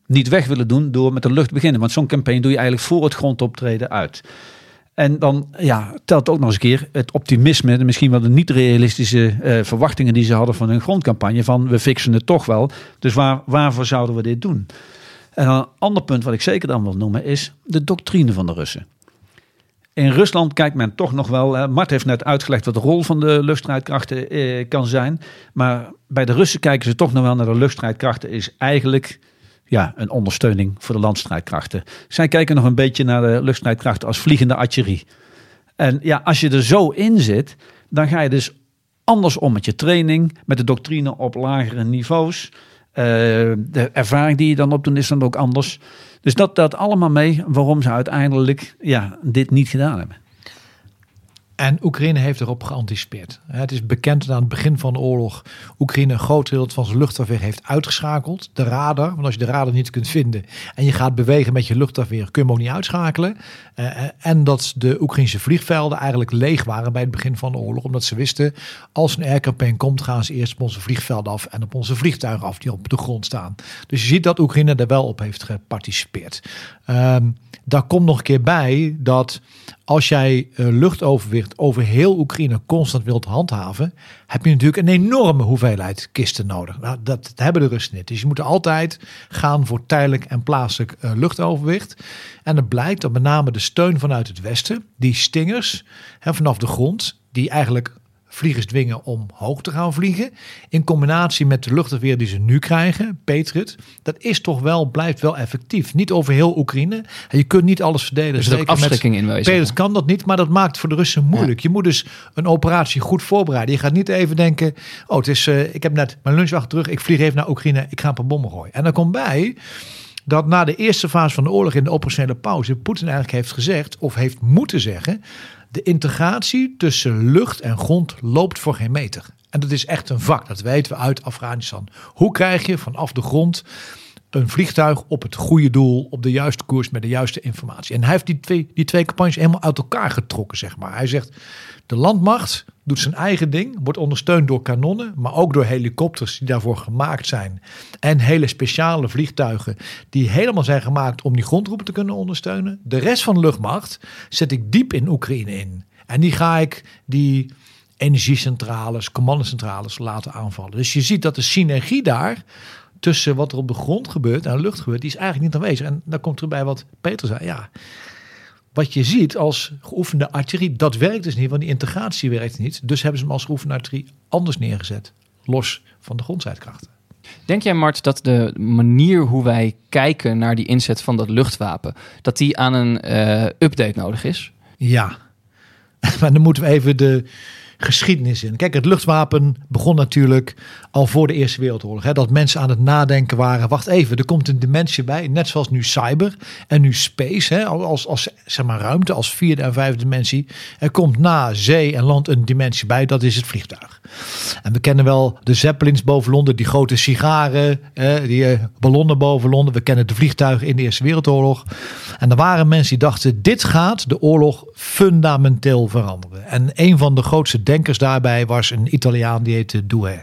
niet weg willen doen door met de lucht te beginnen. Want zo'n campagne doe je eigenlijk voor het grondoptreden uit. En dan ja, telt ook nog eens een keer het optimisme, en misschien wel de niet realistische uh, verwachtingen die ze hadden van hun grondcampagne, van we fixen het toch wel. Dus waar, waarvoor zouden we dit doen? En dan een ander punt wat ik zeker dan wil noemen is de doctrine van de Russen. In Rusland kijkt men toch nog wel, hè, Mart heeft net uitgelegd wat de rol van de luchtstrijdkrachten eh, kan zijn. Maar bij de Russen kijken ze toch nog wel naar de luchtstrijdkrachten is eigenlijk ja, een ondersteuning voor de landstrijdkrachten. Zij kijken nog een beetje naar de luchtstrijdkrachten als vliegende artillerie. En ja, als je er zo in zit, dan ga je dus anders om met je training, met de doctrine op lagere niveaus. Uh, de ervaring die je dan opdoet is dan ook anders. Dus dat telt allemaal mee waarom ze uiteindelijk ja, dit niet gedaan hebben. En Oekraïne heeft erop geanticipeerd. Het is bekend dat aan het begin van de oorlog Oekraïne een groot deel van zijn luchtafweer heeft uitgeschakeld. De radar, want als je de radar niet kunt vinden en je gaat bewegen met je luchtafweer, kun je hem ook niet uitschakelen. Uh, en dat de Oekraïnse vliegvelden eigenlijk leeg waren bij het begin van de oorlog. Omdat ze wisten, als een aircampaign komt, gaan ze eerst op onze vliegvelden af en op onze vliegtuigen af die op de grond staan. Dus je ziet dat Oekraïne er wel op heeft geparticipeerd. Um, daar komt nog een keer bij dat als jij uh, luchtoverwicht over heel Oekraïne constant wilt handhaven, heb je natuurlijk een enorme hoeveelheid kisten nodig. Nou, dat, dat hebben de Russen niet. Dus je moet altijd gaan voor tijdelijk en plaatselijk uh, luchtoverwicht. En het blijkt dat met name de steun vanuit het westen, die stingers hè, vanaf de grond, die eigenlijk vliegers dwingen om hoog te gaan vliegen, in combinatie met de luchtafweer die ze nu krijgen, Patriot, dat is toch wel, blijft wel effectief. Niet over heel Oekraïne. Je kunt niet alles verdedigen. Er zit ook afschrikking in wezen. Patriot kan dat niet, maar dat maakt voor de Russen moeilijk. Ja. Je moet dus een operatie goed voorbereiden. Je gaat niet even denken, oh, het is, uh, ik heb net mijn lunch achter terug, ik vlieg even naar Oekraïne, ik ga een paar bommen gooien. En dan komt bij dat na de eerste fase van de oorlog in de operationele pauze, Poetin eigenlijk heeft gezegd, of heeft moeten zeggen, de integratie tussen lucht en grond loopt voor geen meter. En dat is echt een vak, dat weten we uit Afghanistan. Hoe krijg je vanaf de grond een vliegtuig op het goede doel, op de juiste koers met de juiste informatie? En hij heeft die twee, die twee campagnes helemaal uit elkaar getrokken, zeg maar. Hij zegt, de landmacht doet zijn eigen ding, wordt ondersteund door kanonnen, maar ook door helikopters die daarvoor gemaakt zijn. En hele speciale vliegtuigen die helemaal zijn gemaakt om die grondtroepen te kunnen ondersteunen. De rest van de luchtmacht zet ik diep in Oekraïne in. En die ga ik die energiecentrales, commandocentrales laten aanvallen. Dus je ziet dat de synergie daar tussen wat er op de grond gebeurt en de lucht gebeurt, die is eigenlijk niet aanwezig. En daar komt er bij wat Peter zei, ja, wat je ziet als geoefende artillerie, dat werkt dus niet, want die integratie werkt niet. Dus hebben ze hem als geoefende artillerie anders neergezet, los van de grondstrijdkrachten. Denk jij, Mart, dat de manier hoe wij kijken naar die inzet van dat luchtwapen, dat die aan een uh, update nodig is? Ja, maar dan moeten we even de geschiedenis in. Kijk, het luchtwapen begon natuurlijk al voor de Eerste Wereldoorlog. Hè, dat mensen aan het nadenken waren, wacht even, er komt een dimensie bij, net zoals nu cyber en nu space, hè, als, als zeg maar ruimte, als vierde en vijfde dimensie. Er komt na zee en land een dimensie bij, dat is het vliegtuig. En we kennen wel de Zeppelins boven Londen, die grote sigaren, eh, die eh, ballonnen boven Londen. We kennen de vliegtuigen in de Eerste Wereldoorlog. En er waren mensen die dachten, dit gaat de oorlog fundamenteel veranderen. En een van de grootste denkers daarbij was een Italiaan, die heette Douhet.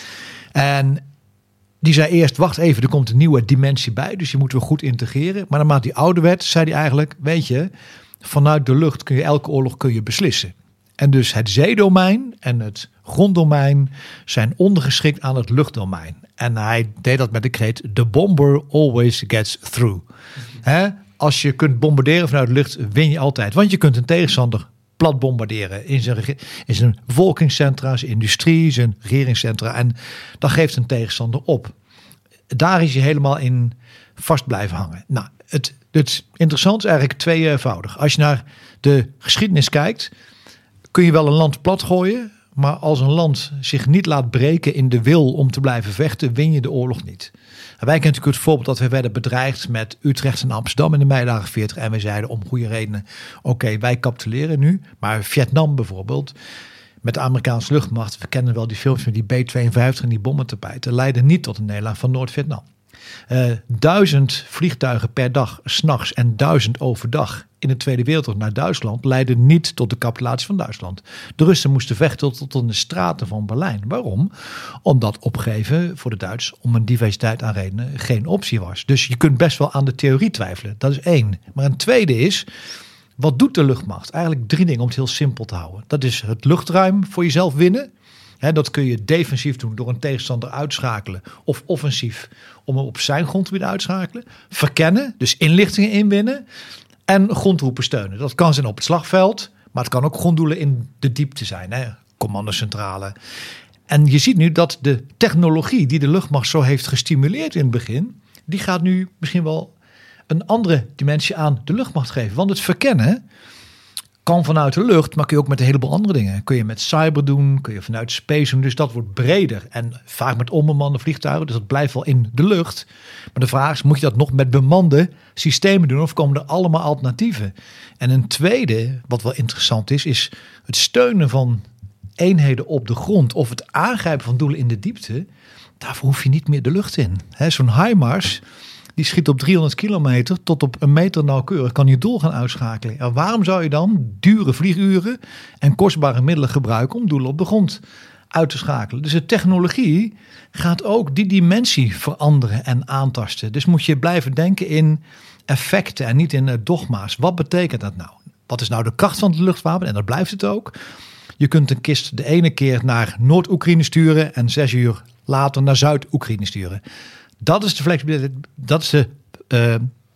En die zei eerst, wacht even, er komt een nieuwe dimensie bij, dus die moeten we goed integreren. Maar naarmate die ouder werd, zei hij eigenlijk, weet je, vanuit de lucht kun je elke oorlog kun je beslissen. En dus het zeedomein en het gronddomein zijn ondergeschikt aan het luchtdomein. En hij deed dat met de kreet, the bomber always gets through. He? Als je kunt bombarderen vanuit de lucht, win je altijd. Want je kunt een tegenstander plat bombarderen in zijn, in zijn bevolkingscentra, zijn industrie, zijn regeringscentra. En dat geeft een tegenstander op. Daar is hij helemaal in vast blijven hangen. Nou, het, het interessante is eigenlijk tweevoudig. Als je naar de geschiedenis kijkt, kun je wel een land plat gooien, maar als een land zich niet laat breken in de wil om te blijven vechten, win je de oorlog niet. En wij kennen natuurlijk het voorbeeld dat we werden bedreigd met Utrecht en Amsterdam in de meidagen veertig. En we zeiden om goede redenen, oké, okay, wij capituleren nu. Maar Vietnam bijvoorbeeld, met de Amerikaanse luchtmacht, we kennen wel die films met die B tweeënvijftig en die bommentapijten, leidden niet tot een nederlaag van Noord-Vietnam. Uh, duizend vliegtuigen per dag 's nachts en duizend overdag in de Tweede Wereldoorlog naar Duitsland leidden niet tot de capitulatie van Duitsland. De Russen moesten vechten tot, tot in de straten van Berlijn. Waarom? Omdat opgeven voor de Duits om een diversiteit aan redenen geen optie was. Dus je kunt best wel aan de theorie twijfelen. Dat is één. Maar een tweede is, wat doet de luchtmacht? Eigenlijk drie dingen om het heel simpel te houden. Dat is het luchtruim voor jezelf winnen. He, dat kun je defensief doen door een tegenstander uitschakelen. Of offensief om hem op zijn grondgebied uitschakelen. Verkennen, dus inlichtingen inwinnen. En grondroepen steunen. Dat kan zijn op het slagveld. Maar het kan ook gronddoelen in de diepte zijn. He. Commandocentrale. En je ziet nu dat de technologie die de luchtmacht zo heeft gestimuleerd in het begin. Die gaat nu misschien wel een andere dimensie aan de luchtmacht geven. Want het verkennen kan vanuit de lucht, maar kun je ook met een heleboel andere dingen. Kun je met cyber doen, kun je vanuit space doen. Dus dat wordt breder. En vaak met onbemande vliegtuigen. Dus dat blijft wel in de lucht. Maar de vraag is, moet je dat nog met bemande systemen doen? Of komen er allemaal alternatieven? En een tweede, wat wel interessant is, is het steunen van eenheden op de grond. Of het aangrijpen van doelen in de diepte. Daarvoor hoef je niet meer de lucht in. He, zo'n HIMARS, die schiet op driehonderd kilometer tot op een meter nauwkeurig. Kan je doel gaan uitschakelen. En waarom zou je dan dure vlieguren en kostbare middelen gebruiken om doelen op de grond uit te schakelen? Dus de technologie gaat ook die dimensie veranderen en aantasten. Dus moet je blijven denken in effecten en niet in dogma's. Wat betekent dat nou? Wat is nou de kracht van het luchtwapen? En dat blijft het ook. Je kunt een kist de ene keer naar Noord-Oekraïne sturen en zes uur later naar Zuid-Oekraïne sturen. Dat is de flexibiliteit, dat is de, uh,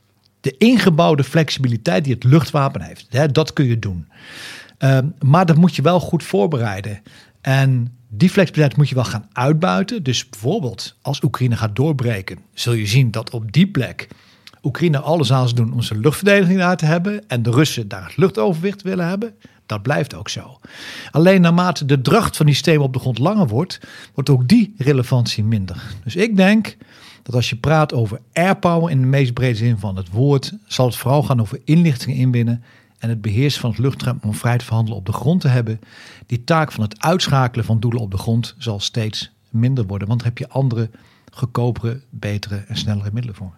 de ingebouwde flexibiliteit die het luchtwapen heeft. Hè, dat kun je doen. Uh, maar dat moet je wel goed voorbereiden. En die flexibiliteit moet je wel gaan uitbuiten. Dus bijvoorbeeld als Oekraïne gaat doorbreken, zul je zien dat op die plek Oekraïne alles aan zal doen om zijn luchtverdediging daar te hebben. En de Russen daar het luchtoverwicht willen hebben. Dat blijft ook zo. Alleen naarmate de dracht van die systemen op de grond langer wordt, wordt ook die relevantie minder. Dus ik denk dat als je praat over airpower in de meest brede zin van het woord, zal het vooral gaan over inlichtingen inwinnen en het beheersen van het luchtruim om vrij te verhandelen op de grond te hebben. Die taak van het uitschakelen van doelen op de grond zal steeds minder worden, want daar heb je andere, goedkopere, betere en snellere middelen voor.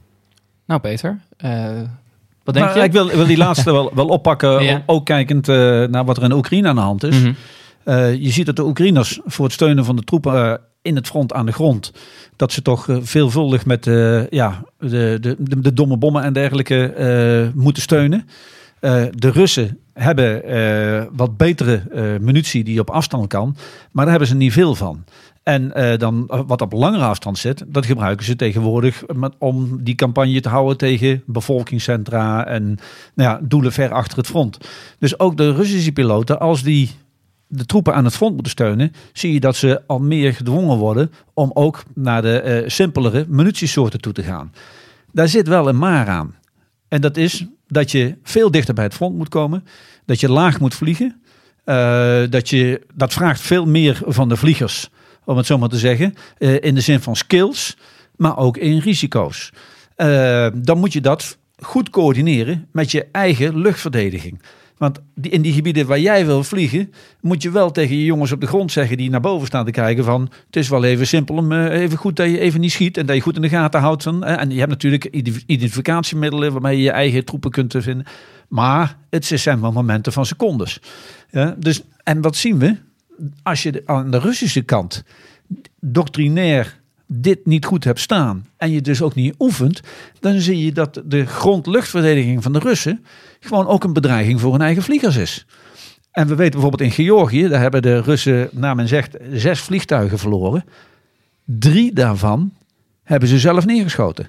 Nou Peter, uh, wat denk nou, je? Ik wil, wil die laatste wel, wel oppakken, ja. ook kijkend uh, naar wat er in Oekraïne aan de hand is. Mm-hmm. Uh, je ziet dat de Oekraïners voor het steunen van de troepen uh, in het front aan de grond, dat ze toch uh, veelvuldig met uh, ja, de, de, de, de domme bommen en dergelijke uh, moeten steunen. Uh, de Russen hebben uh, wat betere uh, munitie die op afstand kan, maar daar hebben ze niet veel van. En uh, dan wat op langere afstand zit, dat gebruiken ze tegenwoordig met, om die campagne te houden tegen bevolkingscentra en nou ja, doelen ver achter het front. Dus ook de Russische piloten, als die de troepen aan het front moeten steunen, zie je dat ze al meer gedwongen worden om ook naar de uh, simpelere munitiesoorten toe te gaan. Daar zit wel een maar aan. En dat is dat je veel dichter bij het front moet komen, dat je laag moet vliegen, uh, dat je dat vraagt veel meer van de vliegers, om het zo maar te zeggen, uh, in de zin van skills, maar ook in risico's. Uh, dan moet je dat goed coördineren met je eigen luchtverdediging. Want die, in die gebieden waar jij wil vliegen, moet je wel tegen je jongens op de grond zeggen die naar boven staan te kijken van, het is wel even simpel om uh, even goed dat je even niet schiet en dat je goed in de gaten houdt. Van, uh, en je hebt natuurlijk identificatiemiddelen waarmee je je eigen troepen kunt vinden. Maar het zijn wel momenten van secondes. Ja, dus, en wat zien we? Als je aan de Russische kant doctrinair dit niet goed hebt staan en je dus ook niet oefent, dan zie je dat de grond-luchtverdediging van de Russen gewoon ook een bedreiging voor hun eigen vliegers is. En we weten bijvoorbeeld in Georgië, daar hebben de Russen, naar men zegt, zes vliegtuigen verloren. Drie daarvan hebben ze zelf neergeschoten.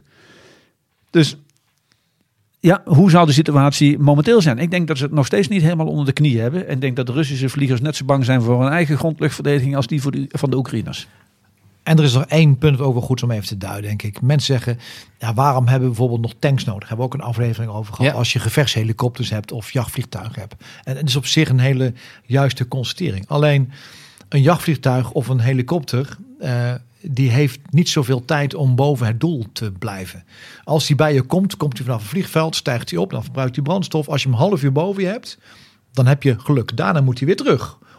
Dus ja, hoe zou de situatie momenteel zijn? Ik denk dat ze het nog steeds niet helemaal onder de knie hebben. En ik denk dat de Russische vliegers net zo bang zijn voor hun eigen grondluchtverdediging als die voor de, van de Oekraïners. En er is nog één punt ook wel goed om even te duiden, denk ik. Mensen zeggen, ja, waarom hebben we bijvoorbeeld nog tanks nodig? Daar hebben we ook een aflevering over gehad. Ja. Als je gevechtshelikopters hebt of jachtvliegtuigen hebt. En het is op zich een hele juiste constatering. Alleen een jachtvliegtuig of een helikopter, uh, die heeft niet zoveel tijd om boven het doel te blijven. Als die bij je komt, komt hij vanaf het vliegveld, stijgt hij op, dan verbruikt hij brandstof. Als je hem een half uur boven je hebt, dan heb je geluk. Daarna moet hij weer terug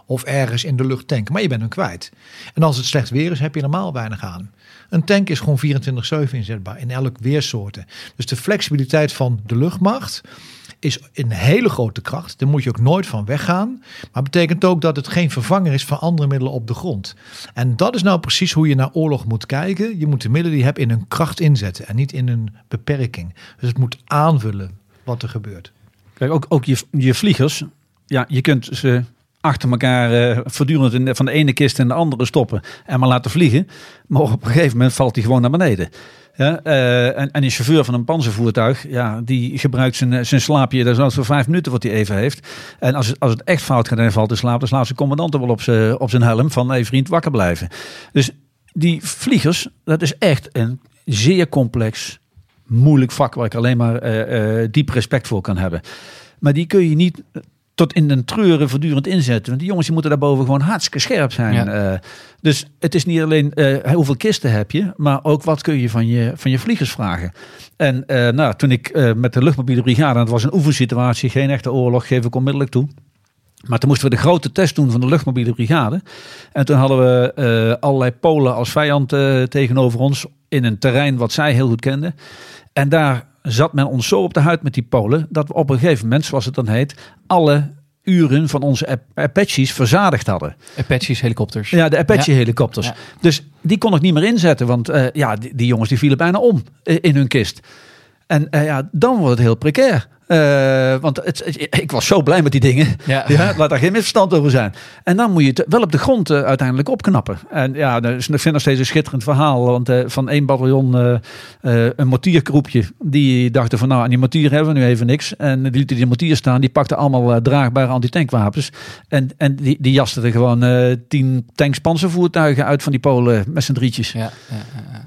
of ergens in de lucht tanken. Maar je bent hem kwijt. En als het slecht weer is, heb je normaal weinig aan. Een tank is gewoon vierentwintig zeven inzetbaar in elk weersoorten. Dus de flexibiliteit van de luchtmacht is een hele grote kracht. Daar moet je ook nooit van weggaan. Maar betekent ook dat het geen vervanger is van andere middelen op de grond. En dat is nou precies hoe je naar oorlog moet kijken. Je moet de middelen die je hebt in hun kracht inzetten en niet in een beperking. Dus het moet aanvullen wat er gebeurt. Kijk, ook, ook je, je vliegers, ja, je kunt ze achter elkaar uh, voortdurend in, van de ene kist in de andere stoppen en maar laten vliegen. Maar op een gegeven moment valt hij gewoon naar beneden. Ja, uh, en, en een chauffeur van een panzervoertuig, ja, die gebruikt zijn, zijn slaapje, dat is zelfs voor vijf minuten wat hij even heeft. En als het, als het echt fout gaat en hij valt te slapen, dan slaat zijn commandant er wel op zijn, op zijn helm van, hey vriend, wakker blijven. Dus die vliegers, dat is echt een zeer complex, moeilijk vak waar ik alleen maar uh, uh, diep respect voor kan hebben. Maar die kun je niet tot in den treuren voortdurend inzetten. Want die jongens die moeten daarboven gewoon hartstikke scherp zijn. Ja. Uh, dus het is niet alleen uh, hoeveel kisten heb je, maar ook wat kun je van je, van je vliegers vragen. En uh, nou, toen ik uh, met de luchtmobiele brigade, het was een oefensituatie, geen echte oorlog, geef ik onmiddellijk toe. Maar toen moesten we de grote test doen van de luchtmobiele brigade. En toen hadden we uh, allerlei Polen als vijand uh, tegenover ons in een terrein wat zij heel goed kenden. En daar zat men ons zo op de huid met die Polen, dat we op een gegeven moment, zoals het dan heet, alle uren van onze Apaches verzadigd hadden. Apaches helikopters. Ja, de Apache ja. helikopters. Ja. Dus die kon ik niet meer inzetten, want uh, ja, die, die jongens die vielen bijna om uh, in hun kist. En uh, ja, dan wordt het heel precair. Uh, want het, het, ik was zo blij met die dingen. Ja. Ja, laat daar geen misverstand over zijn. En dan moet je het wel op de grond uh, uiteindelijk opknappen. En ja, dus, ik vind nog steeds een schitterend verhaal. Want uh, van één bataljon, uh, uh, een mortiergroepje, die dachten van nou, aan die mortier hebben we nu even niks. En die lieten die mortier staan. Die pakten allemaal uh, draagbare antitankwapens. En, en die, die jasten er gewoon uh, tien tankspanzervoertuigen uit van die Polen met z'n drietjes. Ja, ja, ja.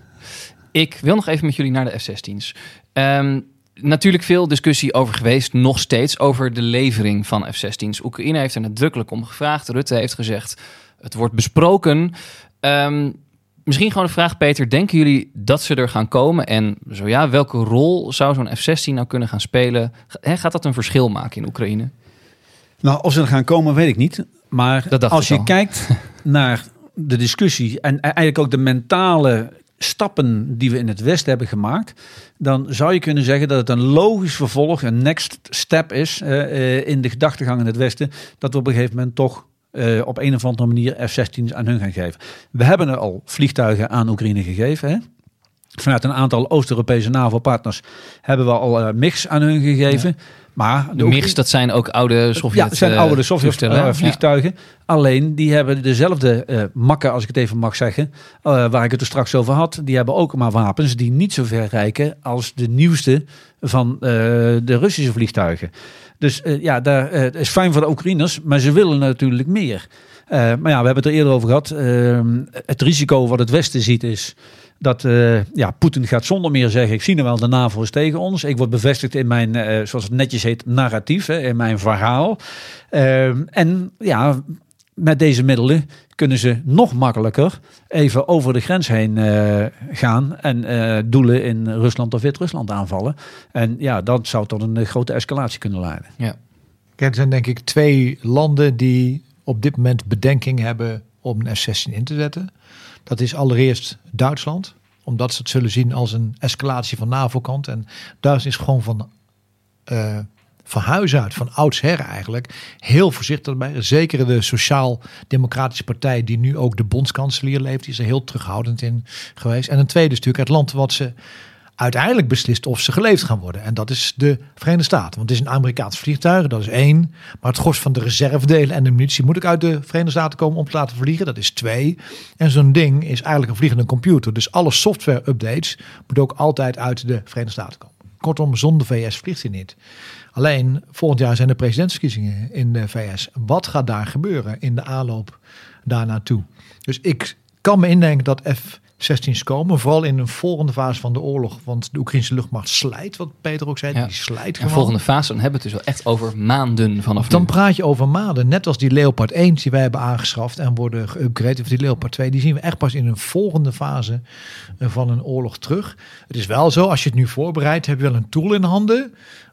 Ik wil nog even met jullie naar de F zestien's. Um, Natuurlijk veel discussie over geweest, nog steeds, over de levering van F zestien's. Oekraïne heeft er nadrukkelijk om gevraagd. Rutte heeft gezegd, het wordt besproken. Um, misschien gewoon een vraag, Peter. Denken jullie dat ze er gaan komen? En zo ja, welke rol zou zo'n F zestien nou kunnen gaan spelen? He, gaat dat een verschil maken in Oekraïne? Nou, of ze er gaan komen, weet ik niet. Maar als je kijkt naar de discussie en eigenlijk ook de mentale stappen die we in het Westen hebben gemaakt, dan zou je kunnen zeggen dat het een logisch vervolg, een next step is uh, in de gedachtegang in het Westen, dat we op een gegeven moment toch uh, op een of andere manier F zestien's aan hun gaan geven. We hebben er al vliegtuigen aan Oekraïne gegeven. Hè? Vanuit een aantal Oost-Europese NAVO-partners hebben we al uh, MiGs aan hun gegeven. Ja. Maar de MiGs, dat zijn ook oude Sovjet Ja, zijn oude Sovjet-vliegtuigen. Uh, ja. Alleen, die hebben dezelfde uh, makken, als ik het even mag zeggen, uh, waar ik het er straks over had. Die hebben ook maar wapens die niet zo ver reiken als de nieuwste van uh, de Russische vliegtuigen. Dus uh, ja, dat uh, is fijn voor de Oekraïners, maar ze willen natuurlijk meer. Uh, maar ja, we hebben het er eerder over gehad. Uh, het risico wat het Westen ziet is dat uh, ja, Poetin gaat zonder meer zeggen, ik zie nou wel, de NAVO is tegen ons. Ik word bevestigd in mijn, uh, zoals het netjes heet, narratief, hè, in mijn verhaal. Uh, en ja, met deze middelen kunnen ze nog makkelijker even over de grens heen uh, gaan en uh, doelen in Rusland of Wit-Rusland aanvallen. En ja, dat zou tot een uh, grote escalatie kunnen leiden. Ja. Er zijn denk ik twee landen die op dit moment bedenking hebben om een F zestien in te zetten. Dat is allereerst Duitsland, omdat ze het zullen zien als een escalatie van NAVO-kant. En Duitsland is gewoon van, uh, van huis uit, van oudsher eigenlijk, heel voorzichtig erbij. Zeker de Sociaal-Democratische Partij, die nu ook de bondskanselier leeft, die is er heel terughoudend in geweest. En een tweede is natuurlijk het land wat ze uiteindelijk beslist of ze geleefd gaan worden. En dat is de Verenigde Staten. Want het is een Amerikaans vliegtuig, dat is één. Maar het gros van de reservedelen en de munitie moet ook uit de Verenigde Staten komen om te laten vliegen. Dat is twee. En zo'n ding is eigenlijk een vliegende computer. Dus alle software-updates moeten ook altijd uit de Verenigde Staten komen. Kortom, zonder V S vliegt hij niet. Alleen, volgend jaar zijn de presidentsverkiezingen in de V S. Wat gaat daar gebeuren in de aanloop daar naartoe? Dus ik kan me indenken dat F zestien's komen, vooral in een volgende fase van de oorlog, want de Oekraïnse luchtmacht slijt, wat Peter ook zei, ja. die slijt gewoon. De volgende fase, dan hebben we het dus wel echt over maanden vanaf Dan nu. praat je over maanden, net als die Leopard één die wij hebben aangeschaft en worden geüpgrade, of die Leopard twee, die zien we echt pas in een volgende fase van een oorlog terug. Het is wel zo, als je het nu voorbereidt, heb je wel een tool in handen,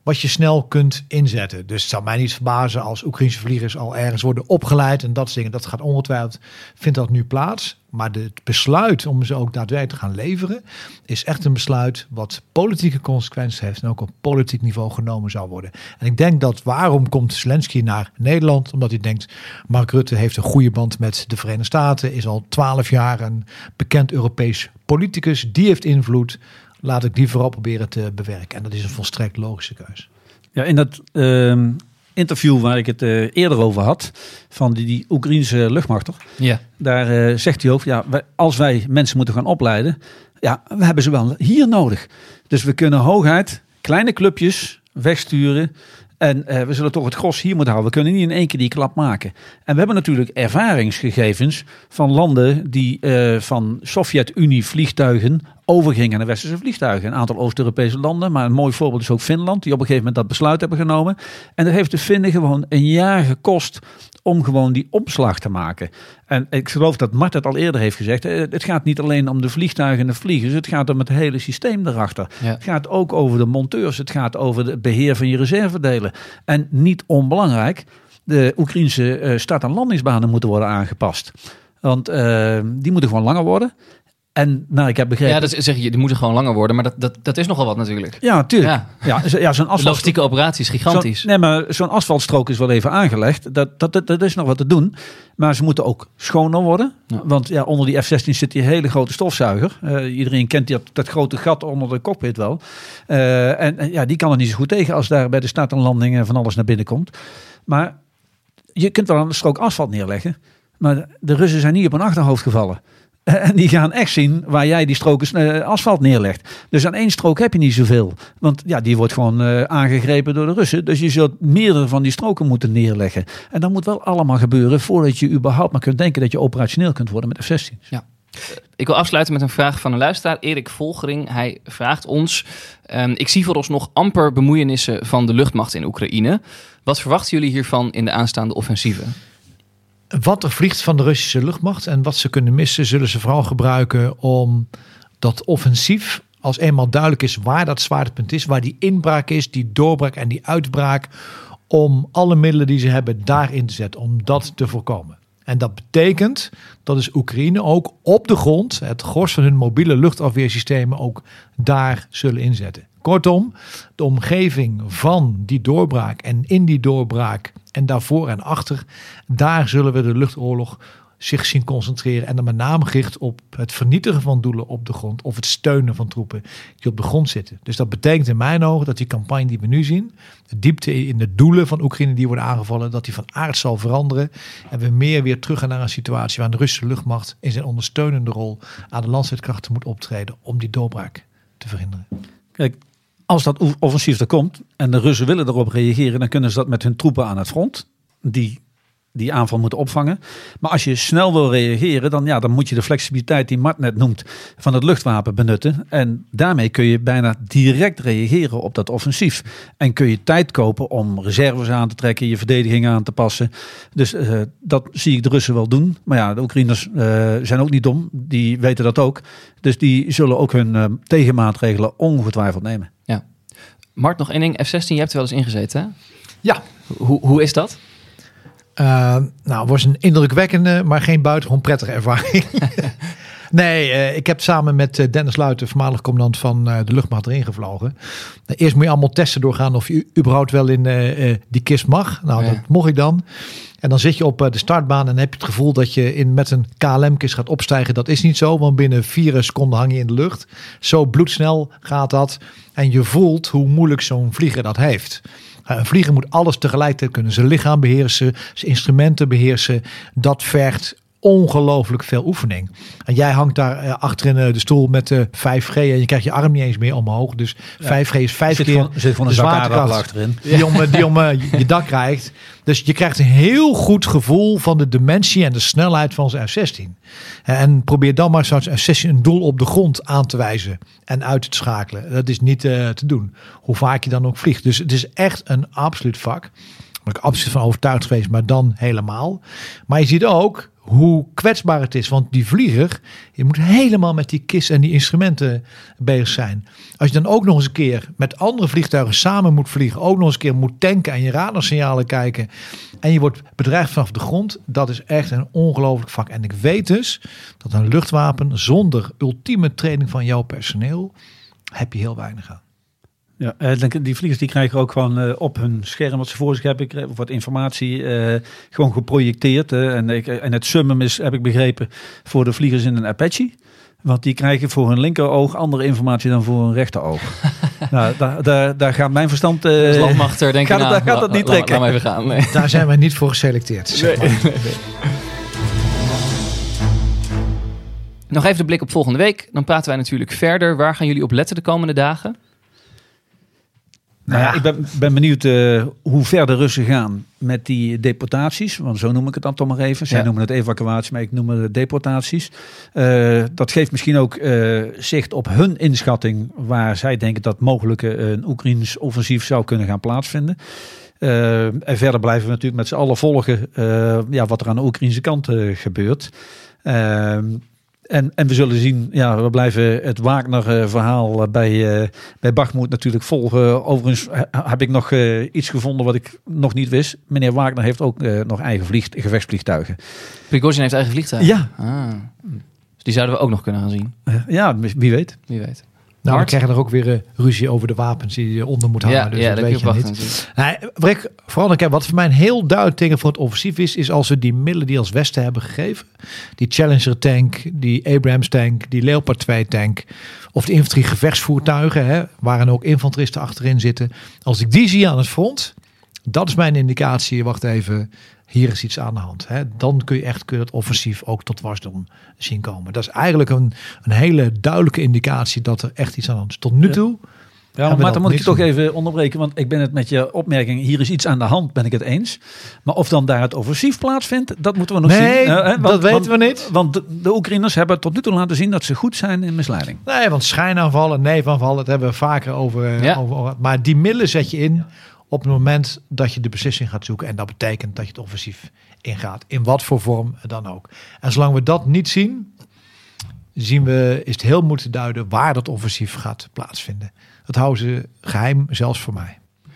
wat je snel kunt inzetten. Dus het zou mij niet verbazen als Oekraïnse vliegers al ergens worden opgeleid en dat soort dingen. Dat gaat ongetwijfeld, vindt dat nu plaats. Maar het besluit om ze ook daadwerkelijk te gaan leveren is echt een besluit wat politieke consequenties heeft en ook op politiek niveau genomen zou worden. En ik denk dat waarom komt Zelensky naar Nederland? Omdat hij denkt, Mark Rutte heeft een goede band met de Verenigde Staten, is al twaalf jaar een bekend Europees politicus, die heeft invloed. Laat ik die vooral proberen te bewerken. En dat is een volstrekt logische keus. Ja, in dat uh, interview waar ik het uh, eerder over had, van die, die Oekraïense luchtmachter, Ja. daar uh, zegt hij ook, ja, wij, als wij mensen moeten gaan opleiden, ja, we hebben ze wel hier nodig. Dus we kunnen hooguit kleine clubjes wegsturen. En uh, we zullen toch het gros hier moeten houden. We kunnen niet in één keer die klap maken. En we hebben natuurlijk ervaringsgegevens van landen die uh, van Sovjet-Unie vliegtuigen overgingen naar westerse vliegtuigen. Een aantal Oost-Europese landen, maar een mooi voorbeeld is ook Finland, die op een gegeven moment dat besluit hebben genomen. En dat heeft de Finnen gewoon een jaar gekost om gewoon die omslag te maken. En ik geloof dat Mart het al eerder heeft gezegd. Het gaat niet alleen om de vliegtuigen en de vliegers. Het gaat om het hele systeem erachter. Ja. Het gaat ook over de monteurs. Het gaat over het beheer van je reservedelen. En niet onbelangrijk, de Oekraïnse uh, start- en landingsbanen moeten worden aangepast. Want uh, die moeten gewoon langer worden. En nou, ik heb begrepen... Ja, dat zeg je, die moeten gewoon langer worden. Maar dat, dat, dat is nogal wat natuurlijk. Ja, tuurlijk. Ja. Ja, zo, ja, zo'n asfalt... De logistieke operatie is gigantisch. Zo, nee, maar zo'n asfaltstrook is wel even aangelegd. Dat, dat, dat, dat is nog wat te doen. Maar ze moeten ook schoner worden. Ja. Want ja, onder die F zestien zit die hele grote stofzuiger. Uh, iedereen kent die, dat, dat grote gat onder de cockpit wel. Uh, en, en ja, die kan er niet zo goed tegen als daar bij de start en landing van alles naar binnen komt. Maar je kunt wel een strook asfalt neerleggen. Maar de Russen zijn niet op hun achterhoofd gevallen. En die gaan echt zien waar jij die stroken uh, asfalt neerlegt. Dus aan één strook heb je niet zoveel. Want ja, die wordt gewoon uh, aangegrepen door de Russen. Dus je zult meerdere van die stroken moeten neerleggen. En dat moet wel allemaal gebeuren voordat je überhaupt maar kunt denken dat je operationeel kunt worden met F zestien. Ja. Ik wil afsluiten met een vraag van een luisteraar, Erik Volgering. Hij vraagt ons, um, ik zie vooralsnog amper bemoeienissen van de luchtmacht in Oekraïne. Wat verwachten jullie hiervan in de aanstaande offensieven? Wat er vliegt van de Russische luchtmacht en wat ze kunnen missen, zullen ze vooral gebruiken om dat offensief, als eenmaal duidelijk is waar dat zwaartepunt is, waar die inbraak is, die doorbraak en die uitbraak, om alle middelen die ze hebben daarin te zetten, om dat te voorkomen. En dat betekent dat is Oekraïne ook op de grond, het gros van hun mobiele luchtafweersystemen ook daar zullen inzetten. Kortom, de omgeving van die doorbraak en in die doorbraak en daarvoor en achter, daar zullen we de luchtoorlog zich zien concentreren. En dan met name gericht op het vernietigen van doelen op de grond of het steunen van troepen die op de grond zitten. Dus dat betekent in mijn ogen dat die campagne die we nu zien, de diepte in de doelen van Oekraïne die worden aangevallen, dat die van aard zal veranderen. En we meer weer terug gaan naar een situatie waar de Russische luchtmacht in zijn ondersteunende rol aan de landstrijdkrachten moet optreden om die doorbraak te verhinderen. Kijk, als dat offensief er komt en de Russen willen erop reageren, dan kunnen ze dat met hun troepen aan het front, die die aanval moeten opvangen. Maar als je snel wil reageren, dan, ja, dan moet je de flexibiliteit die Mart net noemt van het luchtwapen benutten. En daarmee kun je bijna direct reageren op dat offensief. En kun je tijd kopen om reserves aan te trekken, je verdediging aan te passen. Dus uh, dat zie ik de Russen wel doen. Maar ja, de Oekraïners uh, zijn ook niet dom. Die weten dat ook. Dus die zullen ook hun uh, tegenmaatregelen ongetwijfeld nemen. Ja. Mart, nog één ding. F zestien, je hebt er wel eens ingezeten, hè? Ja. Hoe, hoe is dat? Uh, nou, het was een indrukwekkende, maar geen buitengewoon prettige ervaring. Nee, uh, ik heb samen met uh, Dennis Luiten, voormalig commandant van uh, de luchtmacht, erin gevlogen. Uh, eerst moet je allemaal testen doorgaan of je überhaupt wel in uh, uh, die kist mag. Nou, ja. Dat mocht ik dan. En dan zit je op uh, de startbaan en heb je het gevoel dat je in, met een K L M-kist gaat opstijgen. Dat is niet zo, want binnen vier seconden hang je in de lucht. Zo bloedsnel gaat dat. En je voelt hoe moeilijk zo'n vlieger dat heeft. Een vlieger moet alles tegelijkertijd kunnen. Zijn lichaam beheersen, zijn instrumenten beheersen. Dat vergt ongelooflijk veel oefening. En jij hangt daar uh, achter in uh, de stoel met uh, vijf G en je krijgt je arm niet eens meer omhoog. Dus ja. vijf G is vijf zit keer van, zit van de een zwaartekracht achterin. Die om, die om uh, je dak krijgt. Dus je krijgt een heel goed gevoel van de dimensie en de snelheid van zijn F zestien. En probeer dan maar zo'n F zestien een doel op de grond aan te wijzen en uit te schakelen. Dat is niet uh, te doen. Hoe vaak je dan ook vliegt. Dus het is echt een absoluut vak. ben ik absoluut van overtuigd geweest, maar dan helemaal. Maar je ziet ook hoe kwetsbaar het is. Want die vlieger, je moet helemaal met die kist en die instrumenten bezig zijn. Als je dan ook nog eens een keer met andere vliegtuigen samen moet vliegen, ook nog eens een keer moet tanken en je radarsignalen kijken en je wordt bedreigd vanaf de grond, dat is echt een ongelooflijk vak. En ik weet dus dat een luchtwapen zonder ultieme training van jouw personeel heb je heel weinig aan. Ja, uh, die vliegers die krijgen ook gewoon uh, op hun scherm wat ze voor zich hebben, of wat informatie uh, gewoon geprojecteerd. Uh, en, ik, en het summum is, heb ik begrepen, voor de vliegers in een Apache. Want die krijgen voor hun linkeroog andere informatie dan voor hun rechteroog. Nou, daar, daar, daar gaat mijn verstand... Uh, dus landmachter, denk ik, gaat, nou, gaat dat niet la, trekken. Laat maar even gaan. Nee. Daar zijn wij niet voor geselecteerd. Zeg maar. Nee, nee, nee. Nog even de blik op volgende week. Dan praten wij natuurlijk verder. Waar gaan jullie op letten de komende dagen? Nou ja, ik ben, ben benieuwd uh, hoe ver de Russen gaan met die deportaties. Want zo noem ik het dan toch maar even. Zij ja. noemen het evacuatie, maar ik noem het deportaties. Uh, dat geeft misschien ook uh, zicht op hun inschatting waar zij denken dat mogelijk een Oekraïns offensief zou kunnen gaan plaatsvinden. Uh, en verder blijven we natuurlijk met z'n allen volgen uh, ja, wat er aan de Oekraïnse kant uh, gebeurt. Uh, En, en we zullen zien, ja, we blijven het Wagner-verhaal bij, uh, bij Bakhmut natuurlijk volgen. Overigens heb ik nog uh, iets gevonden wat ik nog niet wist. Meneer Wagner heeft ook uh, nog eigen vlieg, gevechtsvliegtuigen. Prigozhin heeft eigen vliegtuigen? Ja. Ah. Dus die zouden we ook nog kunnen gaan zien? Uh, ja, wie weet. Wie weet. Nou, we krijgen er ook weer uh, ruzie over de wapens die je onder moet hangen. Ja, dus ja, dat, dat weet je niet. Nee, Rick, vooral kijk, wat voor mij een heel duidelijk teken voor het offensief is, is als we die middelen die als Westen hebben gegeven, die Challenger tank, die Abrams tank, die Leopard twee tank, of de infanterie gevechtsvoertuigen, hè, waarin ook infanteristen achterin zitten. Als ik die zie aan het front, dat is mijn indicatie. Wacht even. Hier is iets aan de hand. Hè. Dan kun je echt kun je dat offensief ook tot wasdom zien komen. Dat is eigenlijk een, een hele duidelijke indicatie dat er echt iets aan de hand is. Tot nu toe. Ja, ja maar dan moet ik je toch even onderbreken. Want ik ben het met je opmerking. Hier is iets aan de hand, ben ik het eens. Maar of dan daar het offensief plaatsvindt, dat moeten we nog nee, zien. Uh, want, dat weten want, we niet. Want de, de Oekraïners hebben tot nu toe laten zien dat ze goed zijn in misleiding. Nee, want schijnaanvallen, neevaanvallen, dat hebben we vaker over. Ja. over maar die middelen zet je in op het moment dat je de beslissing gaat zoeken. En dat betekent dat je het offensief ingaat. In wat voor vorm dan ook. En zolang we dat niet zien, zien we, is het heel moeilijk te duiden waar dat offensief gaat plaatsvinden. Dat houden ze geheim, zelfs voor mij.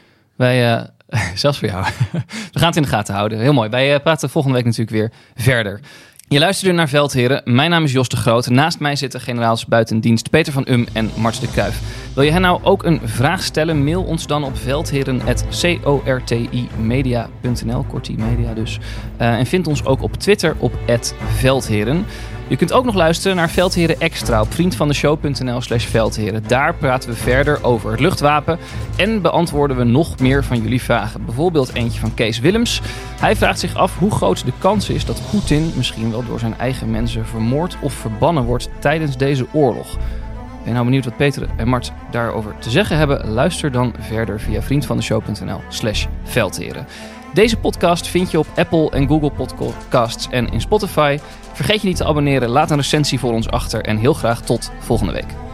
Wij, uh, zelfs voor jou. We gaan het in de gaten houden. Heel mooi. Wij uh, praten volgende week natuurlijk weer verder. Je luisterde naar Veldheren. Mijn naam is Jos de Groot. Naast mij zitten generaals buiten dienst Peter van Um en Marts de Kruijf. Wil je hen nou ook een vraag stellen? Mail ons dan op veldheren apenstaartje cortimedia punt n l. Corti Media dus. Uh, en vind ons ook op Twitter op at veldheren. Je kunt ook nog luisteren naar Veldheren Extra op vriendvandeshow punt n l slash veldheren. Daar praten we verder over het luchtwapen en beantwoorden we nog meer van jullie vragen. Bijvoorbeeld eentje van Kees Willems. Hij vraagt zich af hoe groot de kans is dat Poetin misschien wel door zijn eigen mensen vermoord of verbannen wordt tijdens deze oorlog. Ben je nou benieuwd wat Peter en Mart daarover te zeggen hebben? Luister dan verder via vriendvandeshow punt n l slash veldheren. Deze podcast vind je op Apple en Google Podcasts en in Spotify. Vergeet je niet te abonneren, laat een recensie voor ons achter en heel graag tot volgende week.